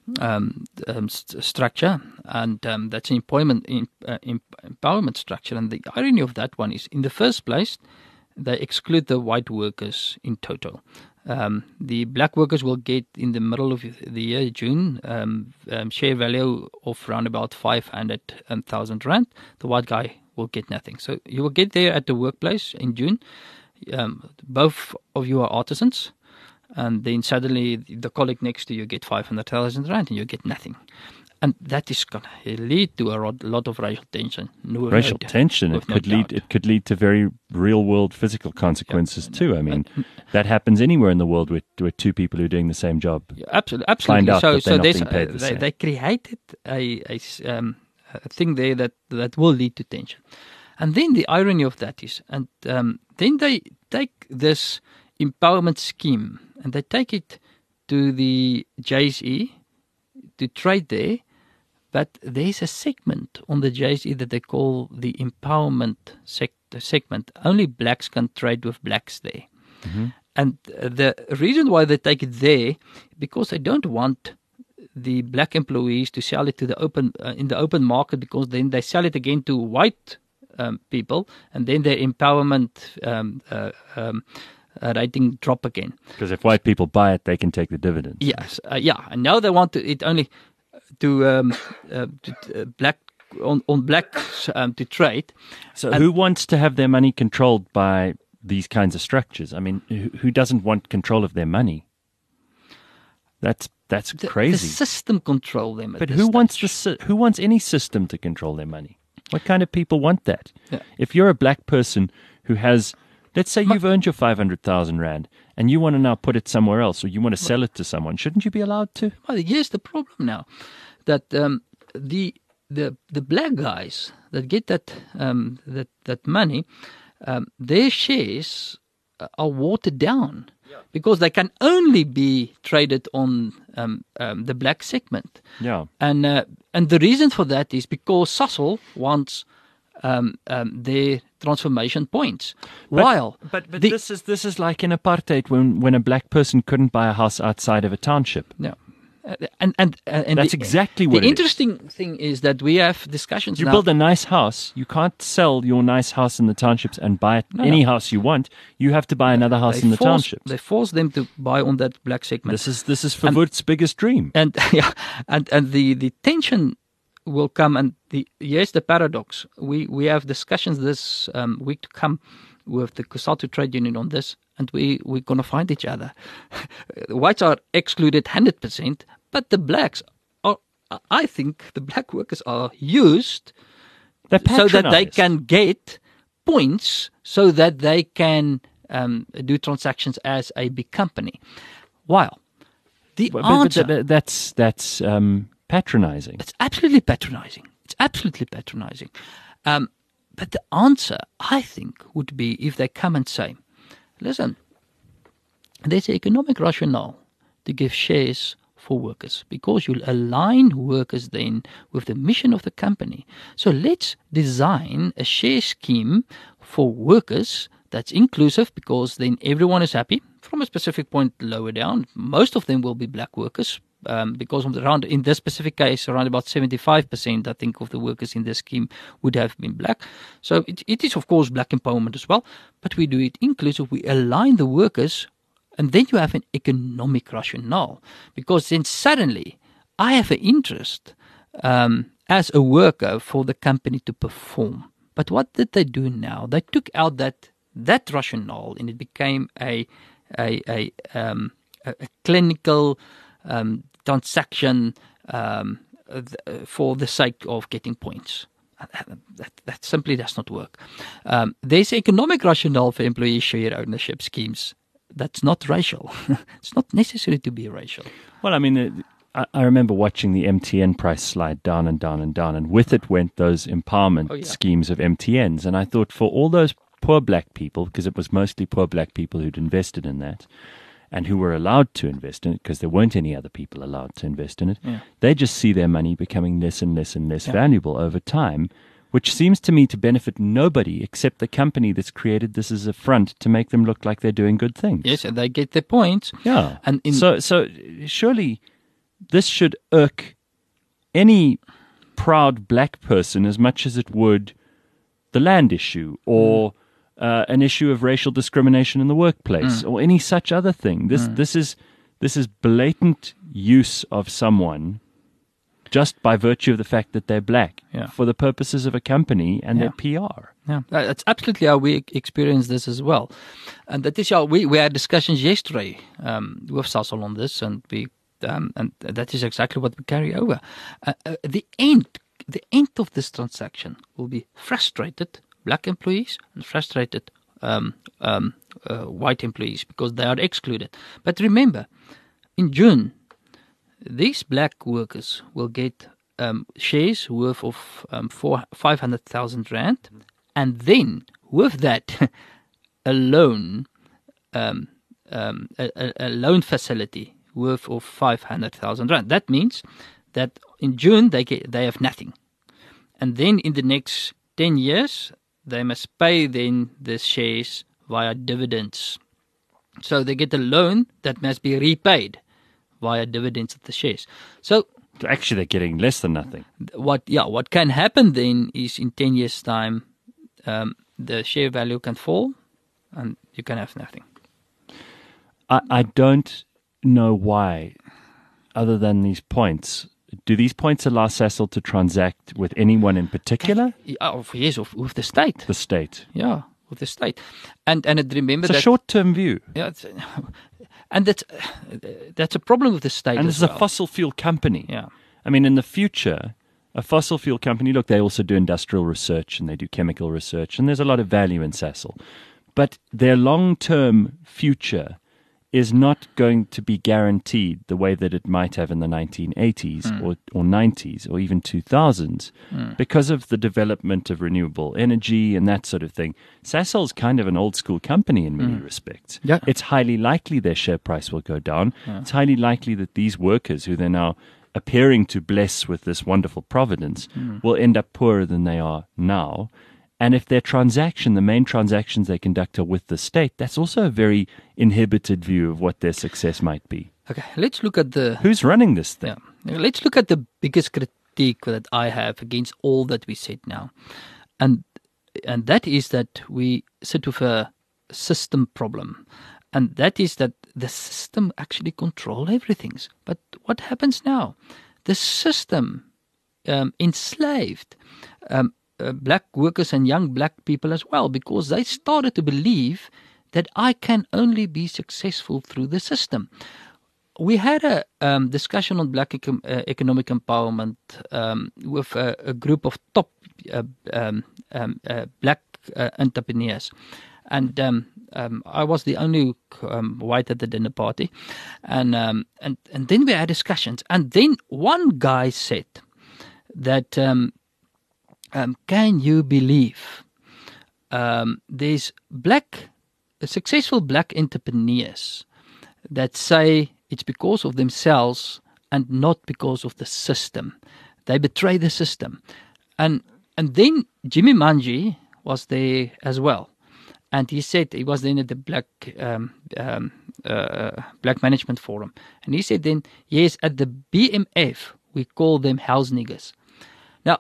um, um, st- structure, and um, that's an employment in, uh, em- empowerment structure. And the irony of that one is, in the first place, they exclude the white workers in total. Um, the black workers will get in the middle of the year, June, um, um, share value of around about five hundred thousand rand. The white guy will get nothing. So you will get there at the workplace in June. Um, both of you are artisans, and then suddenly the colleague next to you get five hundred thousand rand and you get nothing. And that is going to lead to a lot of racial tension. No, Racial no, tension. It with no could lead. doubt. It could lead to very real-world physical consequences too. I mean, that happens anywhere in the world with with two people who are doing the same job. Yeah, absolutely, absolutely. Find out so, that they're so not there's, being paid uh, the they, same. they created a, a s- um, a thing there that, that will lead to tension. And then the irony of that is, and um, then they take this empowerment scheme and they take it to the J S E to trade there, but there's a segment on the J S E that they call the empowerment sector segment. Only blacks can trade with blacks there. Mm-hmm. And the reason why they take it there, because they don't want the black employees to sell it to the open uh, in the open market, because then they sell it again to white um, people, and then their empowerment um, uh, um, uh, rating drop again. Because if white people buy it, they can take the dividends. Yes, uh, yeah, and now they want to, it only to, um, uh, to uh, black on on blacks um, to trade. So And- who wants to have their money controlled by these kinds of structures? I mean, who, who doesn't want control of their money? That's that's The, crazy. the system control them. At But this who wants the stage. sy- who wants any system to control their money? What kind of people want that? Yeah. If you're a black person who has, let's say Ma- you've earned your five hundred thousand rand and you want to now put it somewhere else, or you want to sell it to someone, shouldn't you be allowed to? Well, here's the problem now, that um, the the the black guys that get that um, that that money, um, their shares are watered down because they can only be traded on um, um, the black segment. Yeah. And uh, and the reason for that is because Sasol wants um, um, their transformation points. While But but the- this is this is like in apartheid when when a black person couldn't buy a house outside of a township. yeah. Uh, and and uh, and That's the, exactly what the it is. interesting thing is that we have discussions You now. build a nice house, you can't sell your nice house in the townships and buy it, No, any no. house you want. You have to buy another house they in the force, townships. They force them to buy on that black segment. This is this is And- Verwoerd's biggest dream. and yeah, and and the, the tension will come. And the yes, the paradox. We we have discussions this um, week to come with the Kusatu Trade Union on this, and we we're gonna find each other. The whites are excluded hundred percent, but the blacks are. I think the black workers are used They're so that they patronised. can get points, so that they can um, do transactions as a big company. While the But- but- but answer. th- that's that's um, patronizing. It's absolutely patronizing. It's absolutely patronizing. Um, but the answer, I think, would be if they come and say, listen, there's an economic rationale to give shares for workers because you'll align workers then with the mission of the company. So let's design a share scheme for workers that's inclusive because then everyone is happy. From a specific point lower down, most of them will be black workers um, because of the around, in this specific case, around about seventy-five percent, I think, of the workers in this scheme would have been black. So it, it is, of course, black empowerment as well, but we do it inclusive. We align the workers. And then you have an economic rationale because then suddenly I have an interest um, as a worker for the company to perform. But what did they do now? They took out that that rationale and it became a a a, um, a, a clinical um, transaction um, for the sake of getting points. That, that simply does not work. Um, there's economic rationale for employee share ownership schemes. That's not racial. It's not necessary to be racial. Well, I mean, it, I, I remember watching the M T N price slide down and down and down, and with it went those empowerment Oh, yeah. schemes of M T Ns. And I thought for all those poor black people, because it was mostly poor black people who'd invested in that and who were allowed to invest in it because there weren't any other people allowed to invest in it, Yeah. they just see their money becoming less and less and less Yeah. valuable over time, which seems to me to benefit nobody except the company that's created this as a front to make them look like they're doing good things. Yes, and they get their points. Yeah. And in, so, so surely this should irk any proud black person as much as it would the land issue or uh, an issue of racial discrimination in the workplace or any such other thing. This, this is this is blatant use of someone just by virtue of the fact that they're black Yeah. for the purposes of a company and Yeah. their P R. Yeah, that- that's absolutely how we experience this as well. And that is how we, we had discussions yesterday um, with Sasol on this, and we um, and that is exactly what we carry over. Uh, uh, the end, the end of this transaction will be frustrated black employees and frustrated um, um, uh, white employees because they are excluded. But remember, in June, these black workers will get um, shares worth of um, four, five hundred thousand rand, and then with that, a loan, um, um, a, a- a loan facility worth of five hundred thousand rand. That means that in June they get, they have nothing, and then in the next ten years they must pay then the shares via dividends. So they get a loan that must be repaid via dividends of the shares. So So actually, they're getting less than nothing. what yeah what can happen then is in ten years time um, the share value can fall and you can have nothing. I, I don't know why, other than these points. Do these points allow Sasol to transact with anyone in particular? Yeah, of, yes, of, with the state. The state. Yeah, with the state. And and it, remember It's a that short-term view. yeah, it's, and that's that's a problem with the state. And as this is well. a fossil fuel company. Yeah. I mean, in the future, a fossil fuel company, look, they also do industrial research and they do chemical research, and there's a lot of value in Sasol. But their long-term future is not going to be guaranteed the way that it might have in the nineteen eighties Mm. or, or nineties or even two thousands Mm. because of the development of renewable energy and that sort of thing. Sasol's kind of an old-school company in many respects. Yeah. It's highly likely their share price will go down. It's highly likely that these workers who they're now appearing to bless with this wonderful providence will end up poorer than they are now. And if their transaction, the main transactions they conduct are with the state, that's also a very inhibited view of what their success might be. Okay, let's look at the Who's running this thing? yeah. Let's look at the biggest critique that I have against all that we said now, and and that is that we sit with a system problem, and that is that the system actually control everything. But what happens now? The system um, enslaved um, uh, black workers and young black people as well, because they started to believe that I can only be successful through the system. We had a um, discussion on black econ- uh, economic empowerment um, with a, a group of top uh, um, um, uh, black uh, entrepreneurs. And um, um, I was the only um, white at the dinner party. And, um, and, and then we had discussions. And then one guy said that, um, um, can you believe um, there's black, successful black entrepreneurs that say it's because of themselves and not because of the system. They betray the system. And and then Jimmy Manji was there as well. And he said, he was then at the Black um, um, uh, Black Management Forum. And he said then, yes, at the B M F, we call them house niggers. Now,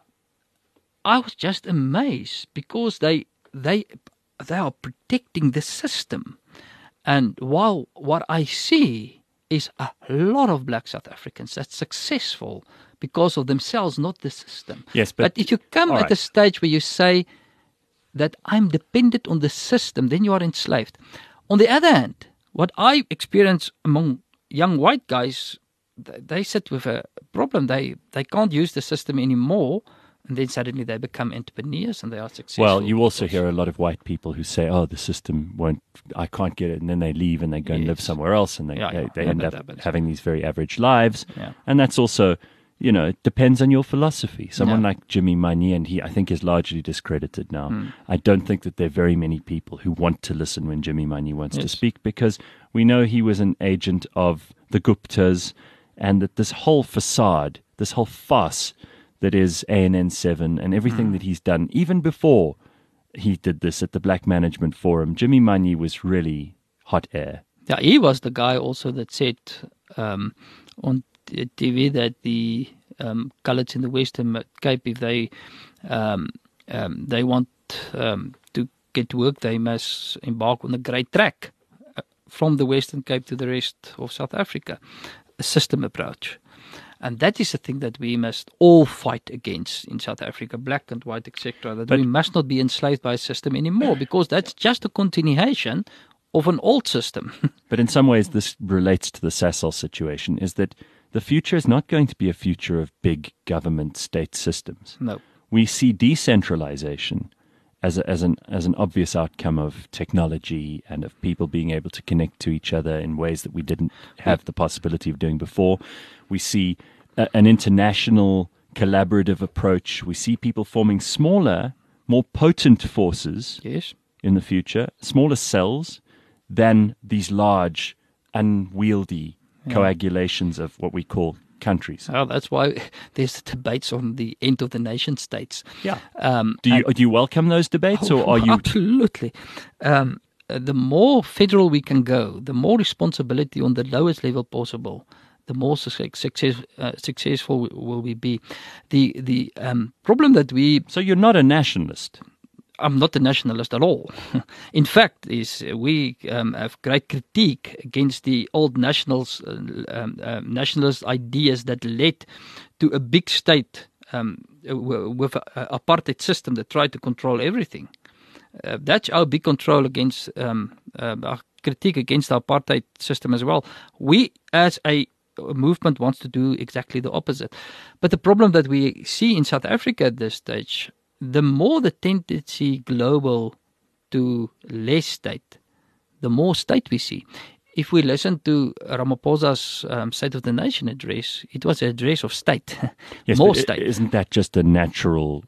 I was just amazed because they they they are protecting the system. And while what I see is a lot of black South Africans that's successful because of themselves, not the system. Yes, but, but if you come at right. a stage where you say that I'm dependent on the system, then you are enslaved. On the other hand, what I experience among young white guys, they sit with a problem. They they can't use the system anymore. And then suddenly they become entrepreneurs and they are successful. Well, you also hear a lot of white people who say, oh, the system won't, I can't get it. And then they leave and they go yes. and live somewhere else. And they, yeah, they, yeah. they yeah, end up happens. having these very average lives. Yeah. And that's also, you know, it depends on your philosophy. Someone yeah. like Jimmy Manyi, and he, I think, is largely discredited now. Mm. I don't think that there are very many people who want to listen when Jimmy Manyi wants yes. to speak, because we know he was an agent of the Guptas, and that this whole facade, this whole farce that is A N N seven and everything mm. that he's done, even before he did this at the Black Management Forum, Jimmy Manyi was really hot air. Yeah, he was the guy also that said um, on T V that the um, coloureds in the Western Cape, if they um, um, they want um, to get to work, they must embark on a great track from the Western Cape to the rest of South Africa, a system approach. And that is the thing that we must all fight against in South Africa, black and white, et cetera. That but, we must not be enslaved by a system anymore, because that's just a continuation of an old system. But in some ways, this relates to the Sasol situation, is that the future is not going to be a future of big government state systems. No. We see decentralization as a, as an as an obvious outcome of technology and of people being able to connect to each other in ways that we didn't have the possibility of doing before. We see a, an international collaborative approach. We see people forming smaller, more potent forces yes. in the future, smaller cells than these large, unwieldy yeah. coagulations of what we call countries. Oh, that's why there's debates on the end of the nation states. Yeah. Um, do you do you welcome those debates, oh, or are you absolutely? Um, the more federal we can go, the more responsibility on the lowest level possible, the more success, uh, successful will we be. The the um, problem that we so you're not a nationalist. I'm not a nationalist at all. In fact, is we um, have great critique against the old nationals, uh, um, uh, nationalist ideas that led to a big state um, with an apartheid system that tried to control everything. Uh, that's our big control against um, uh, our critique against the apartheid system as well. We, as a movement, wants to do exactly the opposite. But the problem that we see in South Africa at this stage, the more the tendency global to less state, the more state we see. If we listen to Ramaphosa's um, State of the Nation address, it was an address of state, yes, more but state. Isn't that just a natural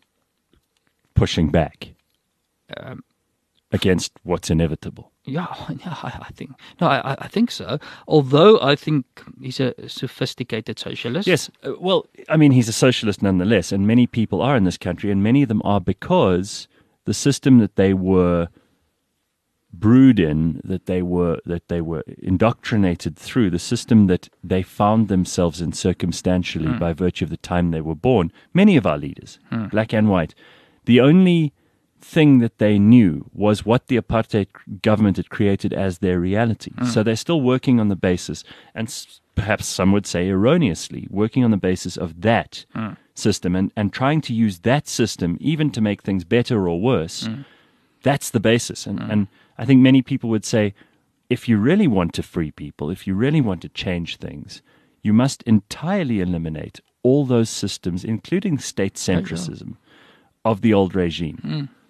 pushing back um, against what's inevitable? Yeah, yeah, I, I think no, I, I think so. Although I think he's a sophisticated socialist. Yes, uh, well, I mean, he's a socialist nonetheless, and many people are in this country, and many of them are because the system that they were brewed in, that they were that they were indoctrinated through, the system that they found themselves in circumstantially mm. by virtue of the time they were born. Many of our leaders, mm. black and white, the only thing that they knew was what the apartheid government had created as their reality. Mm. So they're still working on the basis, and s- perhaps some would say erroneously, working on the basis of that mm. system and, and trying to use that system even to make things better or worse. Mm. That's the basis. And, mm. and I think many people would say, if you really want to free people, if you really want to change things, you must entirely eliminate all those systems, including state centricism, of the old regime. Mm.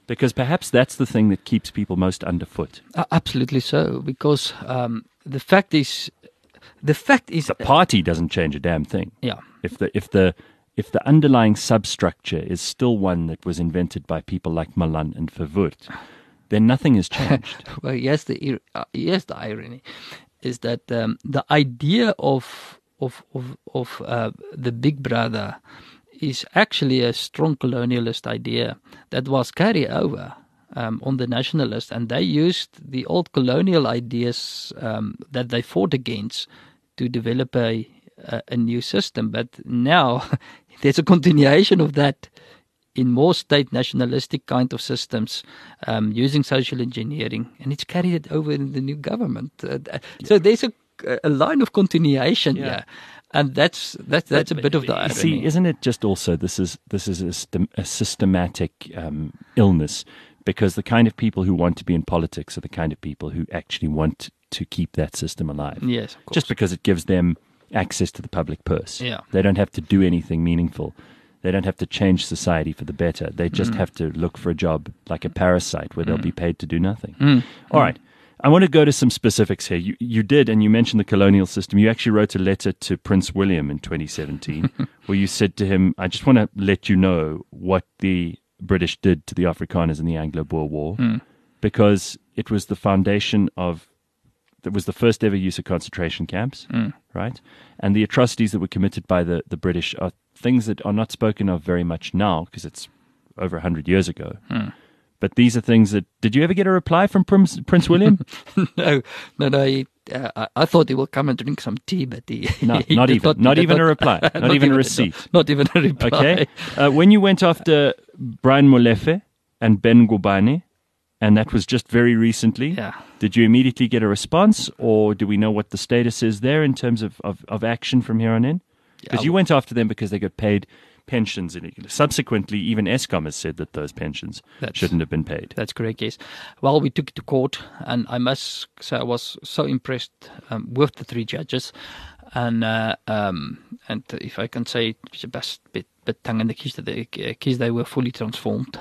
Because perhaps that's the thing that keeps people most underfoot. Uh, absolutely so. Because um, the fact is, the fact is, The party doesn't change a damn thing. yeah, If the if the if the underlying substructure is still one that was invented by people like Malan and Verwoerd, then nothing has changed. well, yes, the ir- uh, yes, the irony is that um, the idea of of of of uh, the Big Brother is actually a strong colonialist idea that was carried over um, on the nationalists, and they used the old colonial ideas um, that they fought against to develop a a, a new system. But now there's a continuation of that in more state nationalistic kind of systems um, using social engineering, and it's carried over in the new government. Uh, so there's a, a line of continuation Yeah. here, and that's that's that's a bit of the You irony. See, isn't it just also this is this is a, stem, a systematic um, illness, because the kind of people who want to be in politics are the kind of people who actually want to keep that system alive. Yes, of course. Just because it gives them access to the public purse. Yeah. They don't have to do anything meaningful. They don't have to change society for the better. They just Mm. have to look for a job like a parasite where they'll be paid to do nothing. Mm. All right. I want to go to some specifics here. You, you did, and you mentioned the colonial system. You actually wrote a letter to Prince William in twenty seventeen where you said to him, I just want to let you know what the British did to the Afrikaners in the Anglo-Boer War, Mm. because it was the foundation of, it was the first ever use of concentration camps, Mm. right? And the atrocities that were committed by the, the British are things that are not spoken of very much now because it's over one hundred years ago. Mm. But these are things that, did you ever get a reply from Prince, Prince William? no, no, no. He, uh, I, I thought he will come and drink some tea, but he, No, he not did even. Not he did even a reply. Not even a receipt. Not, not even a reply. Okay. Uh, when you went after Brian Molefe and Ben Ngubane, and that was just very recently, Yeah. did you immediately get a response, or do we know what the status is there in terms of, of, of action from here on in? Because Yeah, you went after them because they got paid pensions. And subsequently, even Eskom has said that those pensions That's- shouldn't have been paid. That's correct, yes. Well, we took it to court, and I must say I was so impressed um, with the three judges. And uh, um, and if I can say, it's the best bit, bit tongue in the keys, the keys they were fully transformed.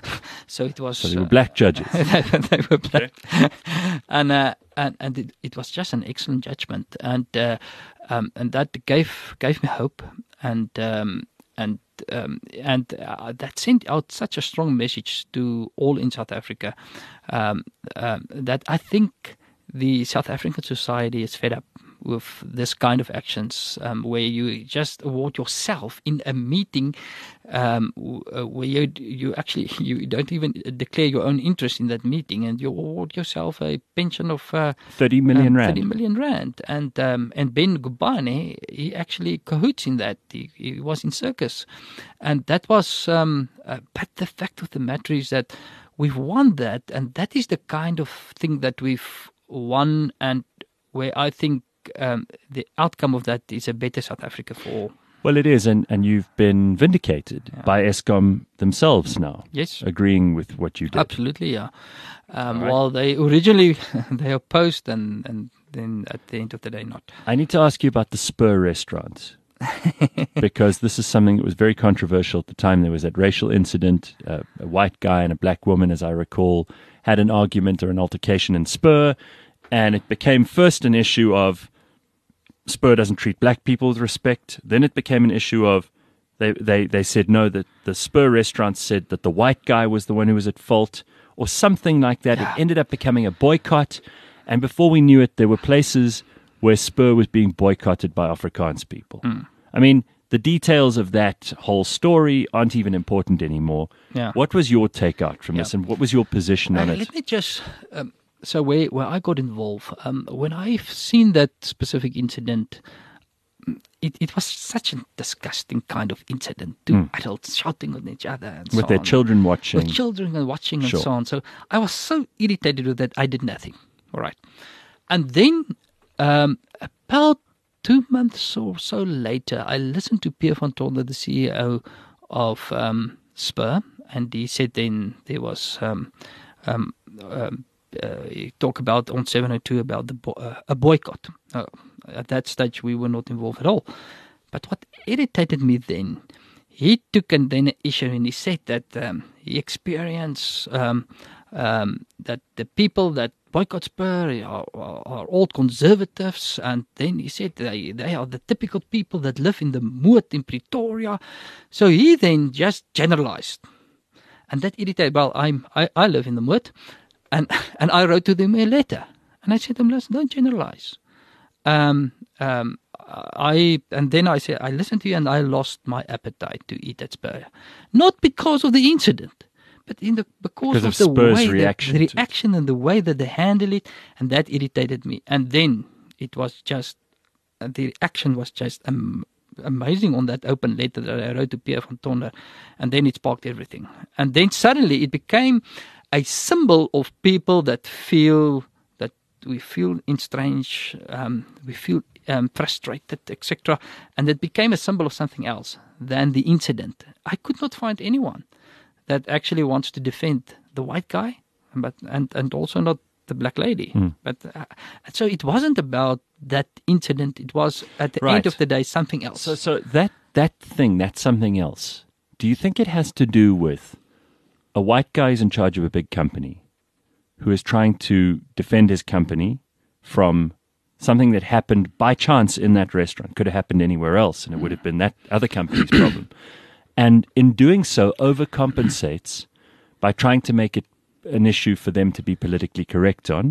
so it was. So they were uh, black judges. they were black, and uh, and and it, it was just an excellent judgment, and uh, um, and that gave gave me hope, and um, and um, and uh, that sent out such a strong message to all in South Africa, um, um, that I think the South African society is fed up with this kind of actions, um, where you just award yourself in a meeting, um, w- uh, where you you actually you don't even declare your own interest in that meeting, and you award yourself a pension of uh, thirty million um, rand. thirty million rand, and um, and Ben Ngubane, he actually cahoots in that. He, he was in circus, and that was. Um, uh, but the fact of the matter is that we've won that, and that is the kind of thing that we've won, and where I think. Um, the outcome of that is a better South Africa for all. Well, it is, and, and you've been vindicated Yeah. by Eskom themselves now, Yes, agreeing with what you did. absolutely, yeah. Um, All right. While they originally they opposed, and, and then at the end of the day, not. I need to ask you about the Spur restaurant, because this is something that was very controversial at the time. There was that racial incident. Uh, a white guy and a black woman, as I recall, had an argument or an altercation in Spur, and it became first an issue of Spur doesn't treat black people with respect. Then it became an issue of they, they, they said no, that the Spur restaurant said that the white guy was the one who was at fault, or something like that. Yeah. It ended up becoming a boycott, and before we knew it, there were places where Spur was being boycotted by Afrikaans people. I mean, the details of that whole story aren't even important anymore. Yeah. What was your take out from this, Yeah. and what was your position on Uh, it? let me just. Um, so where where I got involved, um, when I've seen that specific incident, it, it was such a disgusting kind of incident. Two Mm. adults shouting on each other and With so their on. children watching. With children and watching and Sure. so on. So I was so irritated with that, I did nothing. All right. And then um, about two months or so later, I listened to Pierre van Tonder, the C E O of um, Spur, and he said then there was um, um, um, uh, he talked about on seven oh two about the bo- uh, a boycott. Uh, at that stage, we were not involved at all. But what irritated me then, he took and then an issue and he said that um, he experienced um, um, that the people that boycott Spur are, are, are all conservatives, and then he said they, they are the typical people that live in the moat in Pretoria. So he then just generalized. And that irritated. Well, I'm, I, I live in the moat, and, and I wrote to them a letter. And I said to them, listen, don't generalize. Um, um, I and then I said, I listened to you and I lost my appetite to eat at Spur. Not because of the incident, but in the because, because of, of the Spur's way reaction, that, the reaction and the way that they handle it, and that irritated me. And then it was just, uh, the reaction was just um, amazing on that open letter that I wrote to Pierre van Tonder, and then it sparked everything. And then suddenly it became a symbol of people that feel that we feel estranged, um, we feel um, frustrated, et cetera. And it became a symbol of something else than the incident. I could not find anyone that actually wants to defend the white guy, but and, and also not the black lady. Mm. But uh, so it wasn't about that incident. It was at the right. end of the day something else. So, so that that thing, that's something else. Do you think it has to do with a white guy who's in charge of a big company, who is trying to defend his company from something that happened by chance in that restaurant? Could have happened anywhere else, and it would have been that other company's problem. And in doing so, overcompensates by trying to make it an issue for them to be politically correct on?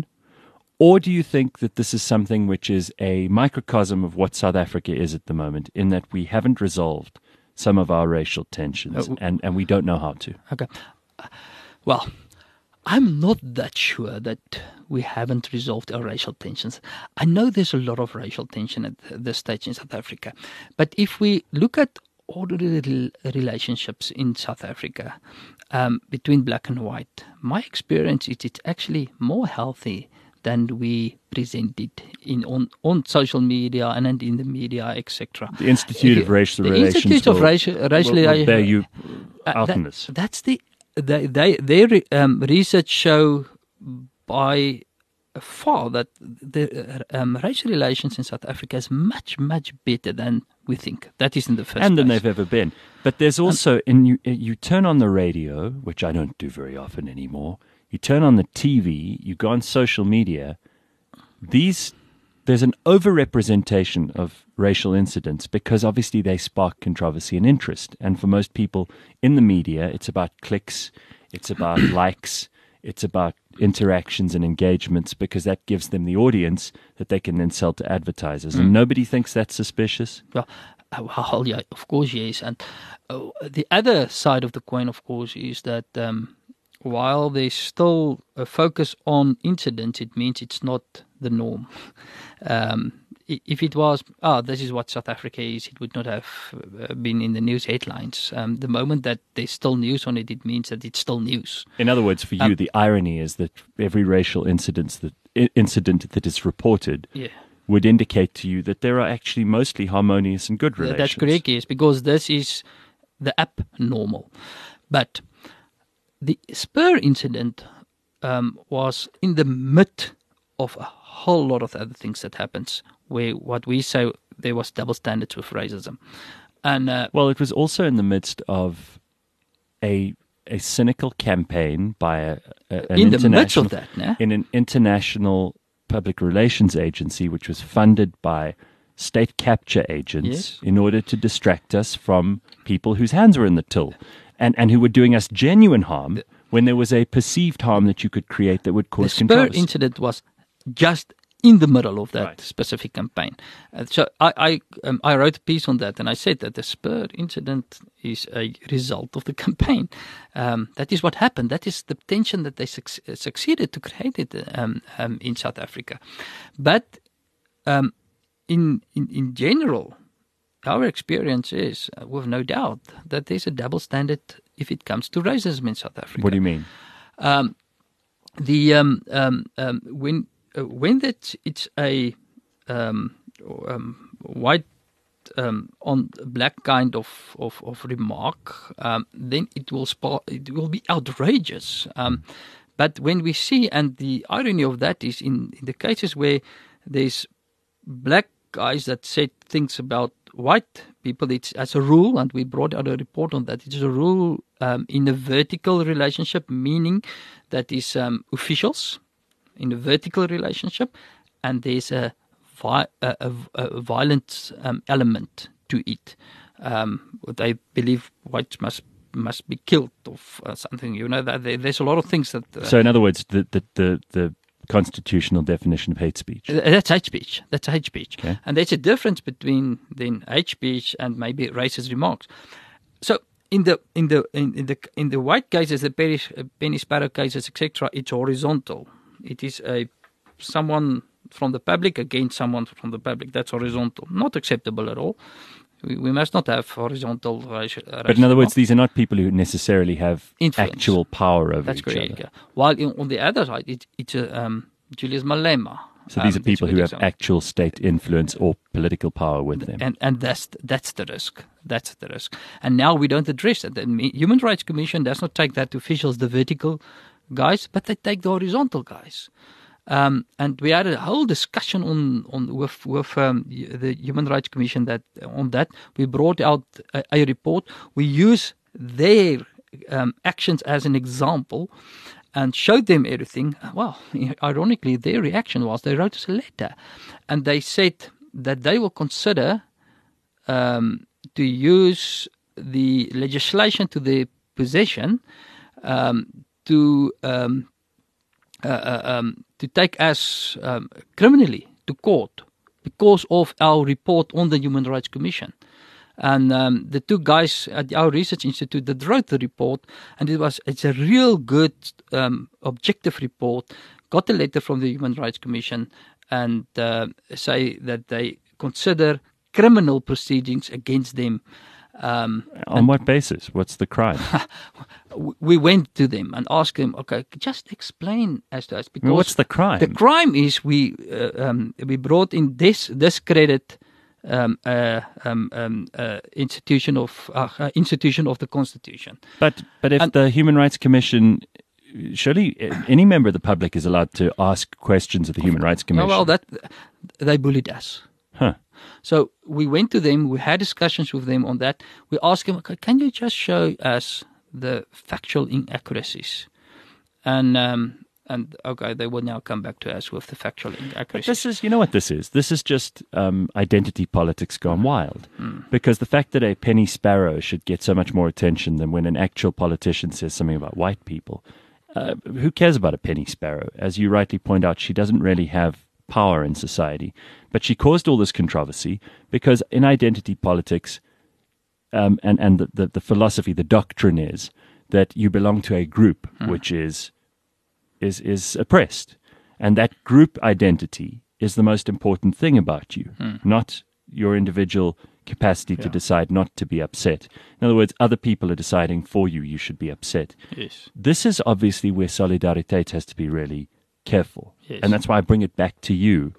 Or do you think that this is something which is a microcosm of what South Africa is at the moment, in that we haven't resolved some of our racial tensions, uh, and, and we don't know how to? Okay. Well, I'm not that sure that we haven't resolved our racial tensions. I know there's a lot of racial tension at this stage in South Africa. But if we look at ordinary relationships in South Africa um, between black and white, my experience is it's actually more healthy than we present it in on, on social media and in the media, et cetera. The Institute of Racial the Relations Institute of will, Racial, racial will, will bear you out uh, in that, this. That's the they, they their um, research show by far that the um, racial relations in South Africa is much, much better than we think. That is in the first and than place. they've ever been. But there's also, in you, you turn on the radio, which I don't do very often anymore, you turn on the T V, you go on social media, these there's an overrepresentation of racial incidents because obviously they spark controversy and interest. And for most people in the media, it's about clicks, it's about likes, it's about interactions and engagements, because that gives them the audience that they can then sell to advertisers. Mm. And nobody thinks that's suspicious? Well, well yeah, of course, yes. And uh, the other side of the coin, of course, is that um, while there's still a focus on incidents, it means it's not the norm. Um, if it was, oh, this is what South Africa is, it would not have been in the news headlines. Um, the moment that there's still news on it, it means that it's still news. In other words, for you, um, the irony is that every racial incident that incident that is reported yeah. would indicate to you that there are actually mostly harmonious and good relations. That's correct, yes, because this is the abnormal. But the Spur incident um, was in the midst of a whole lot of other things that happens, where what we say there was double standards with racism. And uh, well, it was also in the midst of a a cynical campaign by a, a, an in the midst international of that, nah? in an international public relations agency which was funded by state capture agents yes. in order to distract us from people whose hands were in the till, and and who were doing us genuine harm the, when there was a perceived harm that you could create that would cause the Spur controversy. incident was just in the middle of that right. specific campaign. Uh, so I I, um, I wrote a piece on that, and I said that the Spur incident is a result of the campaign. Um, that is what happened. That is the tension that they su- succeeded to create it um, um, in South Africa. But um, in, in in general, our experience is, uh, with no doubt, that there's a double standard if it comes to racism in South Africa. What do you mean? Um, the um, um, um, when uh, when that it's a um, um, white um, on black kind of of, of remark, um, then it will spark, it will be outrageous. Um, but when we see, and the irony of that is in, in the cases where there's black guys that said things about white people, it's as a rule, and we brought out a report on that, it's a rule um, in a vertical relationship, meaning that is um, officials in a vertical relationship, and there's a, vi- a, a, a violent um, element to it. Um, they believe whites must must be killed or uh, something. You know, that there, there's a lot of things that. Uh, so, in other words, the the the, the constitutional definition of hate speech. That's hate speech. That's hate speech, okay. And there's a difference between then hate speech and maybe racist remarks. So in the in the in, in the in the white cases, the Penny, Penny Sparrow cases, et cetera, it's horizontal. It is a someone from the public against someone from the public. That's horizontal, not acceptable at all. We, we must not have horizontal racial. But in other words, these are not people who necessarily have influence. Actual power over That's each correct, other. yeah. While in, on the other side, it, it's a, um, Julius Malema. So these um, are people who have example. actual state influence or political power with them. And and that's that's the risk. That's the risk. And now we don't address it. The Human Rights Commission does not take that to officials, the vertical guys, but they take the horizontal guys. Um, and we had a whole discussion on, on with, with um, the Human Rights Commission that on that. We brought out a, a report. We use their um, actions as an example and showed them everything. Well, ironically, their reaction was they wrote us a letter and they said that they will consider um, to use the legislation to their possession um, to um, uh, uh, um, to take us um, criminally to court because of our report on the Human Rights Commission. And um, the two guys at our research institute that wrote the report, and it was it's a real good um, objective report, got a letter from the Human Rights Commission and uh, say that they consider criminal proceedings against them. Um, On what basis? What's the crime? we went to them and asked them, okay, just explain as to us. Because well, what's the crime? The crime is we uh, um, we brought in this discredit um, uh, um, um, uh, institution of uh, uh, institution of the Constitution. But but if and, the Human Rights Commission, surely any member of the public is allowed to ask questions of the Human Rights Commission. Well, that they bullied us. Huh. So we went to them, we had discussions with them on that. We asked them, okay, can you just show us the factual inaccuracies? And, um, and okay, they will now come back to us with the factual inaccuracies. But this is, you know what this is? This is just um, identity politics gone wild. Mm. Because the fact that a penny sparrow should get so much more attention than when an actual politician says something about white people, uh, who cares about a penny sparrow? As you rightly point out, she doesn't really have power in society. But she caused all this controversy because in identity politics, um, and, and the, the, the philosophy, the doctrine is that you belong to a group mm. which is, is, is oppressed. And that group identity is the most important thing about you, mm. not your individual capacity yeah. to decide not to be upset. In other words, other people are deciding for you, you should be upset. Yes. This is obviously where Solidariteit has to be really careful. Yes. And that's why I bring it back to you.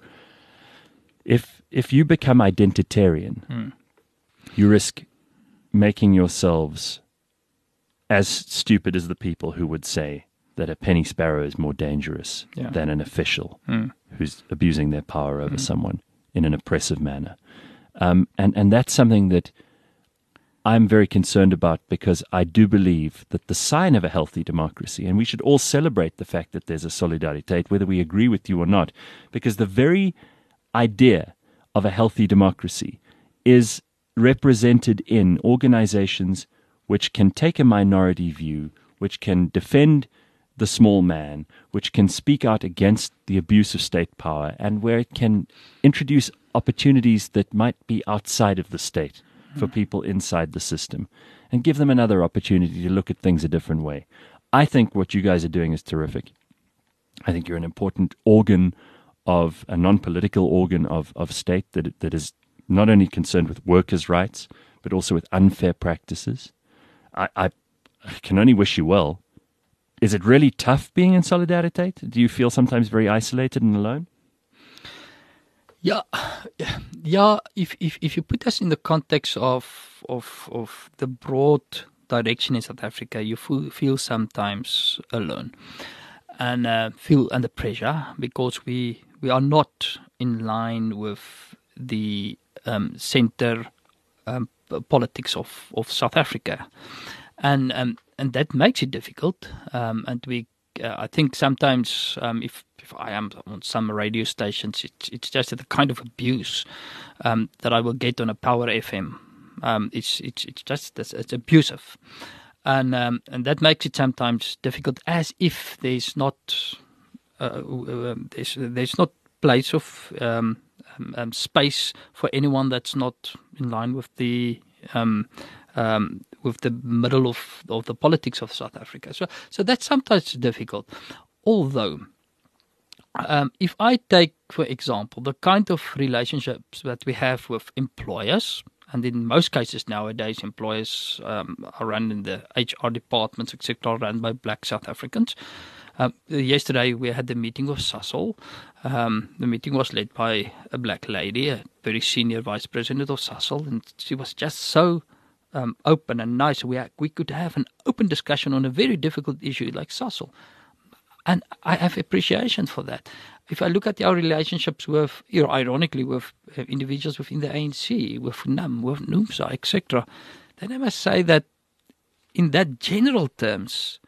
If if you become identitarian, mm. you risk making yourselves as stupid as the people who would say that a penny sparrow is more dangerous yeah. than an official mm. who's abusing their power over mm. someone in an oppressive manner. Um, and, and that's something that I'm very concerned about because I do believe that the sign of a healthy democracy, and we should all celebrate the fact that there's a Solidariteit, whether we agree with you or not, because the very idea of a healthy democracy is represented in organizations which can take a minority view, which can defend the small man, which can speak out against the abuse of state power, and where it can introduce opportunities that might be outside of the state for people inside the system and give them another opportunity to look at things a different way. I think what you guys are doing is terrific. I think you're an important organ of a non-political organ of, of state that that is not only concerned with workers' rights, but also with unfair practices. I, I can only wish you well. Is it really tough being in Solidariteit? Do you feel sometimes very isolated and alone? Yeah, yeah. If if if you put us in the context of of of the broad direction in South Africa, you feel, feel sometimes alone and uh, feel under pressure because we we are not in line with the um, center um, politics of, of South Africa. And um, and that makes it difficult. Um, and we, uh, I think sometimes um, if, if I am on some radio stations, it's, it's just the kind of abuse um, that I will get on a Power F M. Um, it's, it's, it's just it's, it's abusive. And um, and that makes it sometimes difficult, as if there's not uh, uh, there's there's not place of um, um, space for anyone that's not in line with the um, um, with the middle of, of the politics of South Africa. So so that's sometimes difficult. Although, um, if I take, for example, the kind of relationships that we have with employers. And in most cases nowadays, employers um, are run in the H R departments, et cetera, run by black South Africans. Um, yesterday, we had the meeting with Sasol. Um, the meeting was led by a black lady, a very senior vice president of Sasol, and she was just so um, open and nice. We had, we could have an open discussion on a very difficult issue like Sasol. And I have appreciation for that. If I look at our relationships with, you know, ironically, with individuals within the A N C, with N U M, with NUMSA, et cetera, then I must say that in that general terms,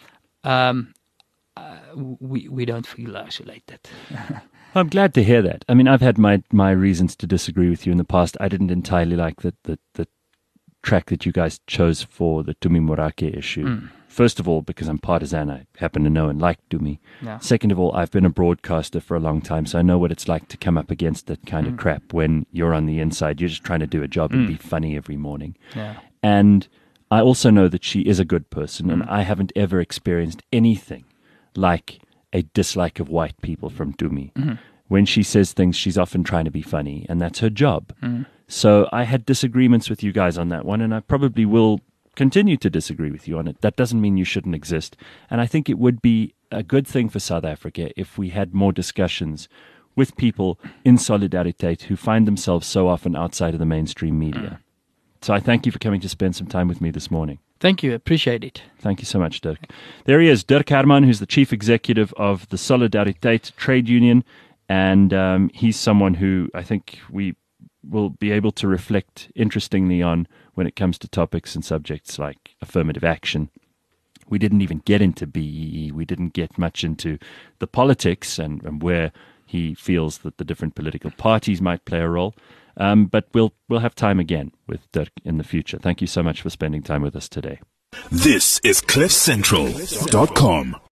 um, uh, we we don't feel isolated. I'm glad to hear that. I mean, I've had my, my reasons to disagree with you in the past. I didn't entirely like the, the, the track that you guys chose for the Tumi Morake issue. Mm. First of all, because I'm partisan, I happen to know and like Tumi. Yeah. Second of all, I've been a broadcaster for a long time, so I know what it's like to come up against that kind mm. of crap when you're on the inside. You're just trying to do a job mm. and be funny every morning. Yeah. And I also know that she is a good person, mm. and I haven't ever experienced anything like a dislike of white people from Tumi. Mm. When she says things, she's often trying to be funny, and that's her job. Mm. So I had disagreements with you guys on that one, and I probably will continue to disagree with you on it. That doesn't mean you shouldn't exist. And I think it would be a good thing for South Africa if we had more discussions with people in Solidariteit who find themselves so often outside of the mainstream media. Mm. So I thank you for coming to spend some time with me this morning. Thank you. Appreciate it. Thank you so much, Dirk. There he is, Dirk Herman, who's the chief executive of the Solidariteit trade union. And um, he's someone who I think we will be able to reflect interestingly on when it comes to topics and subjects like affirmative action. We didn't even get into B E E. We didn't get much into the politics and, and where he feels that the different political parties might play a role. Um, but we'll we'll have time again with Dirk in the future. Thank you so much for spending time with us today. This is cliff central dot com.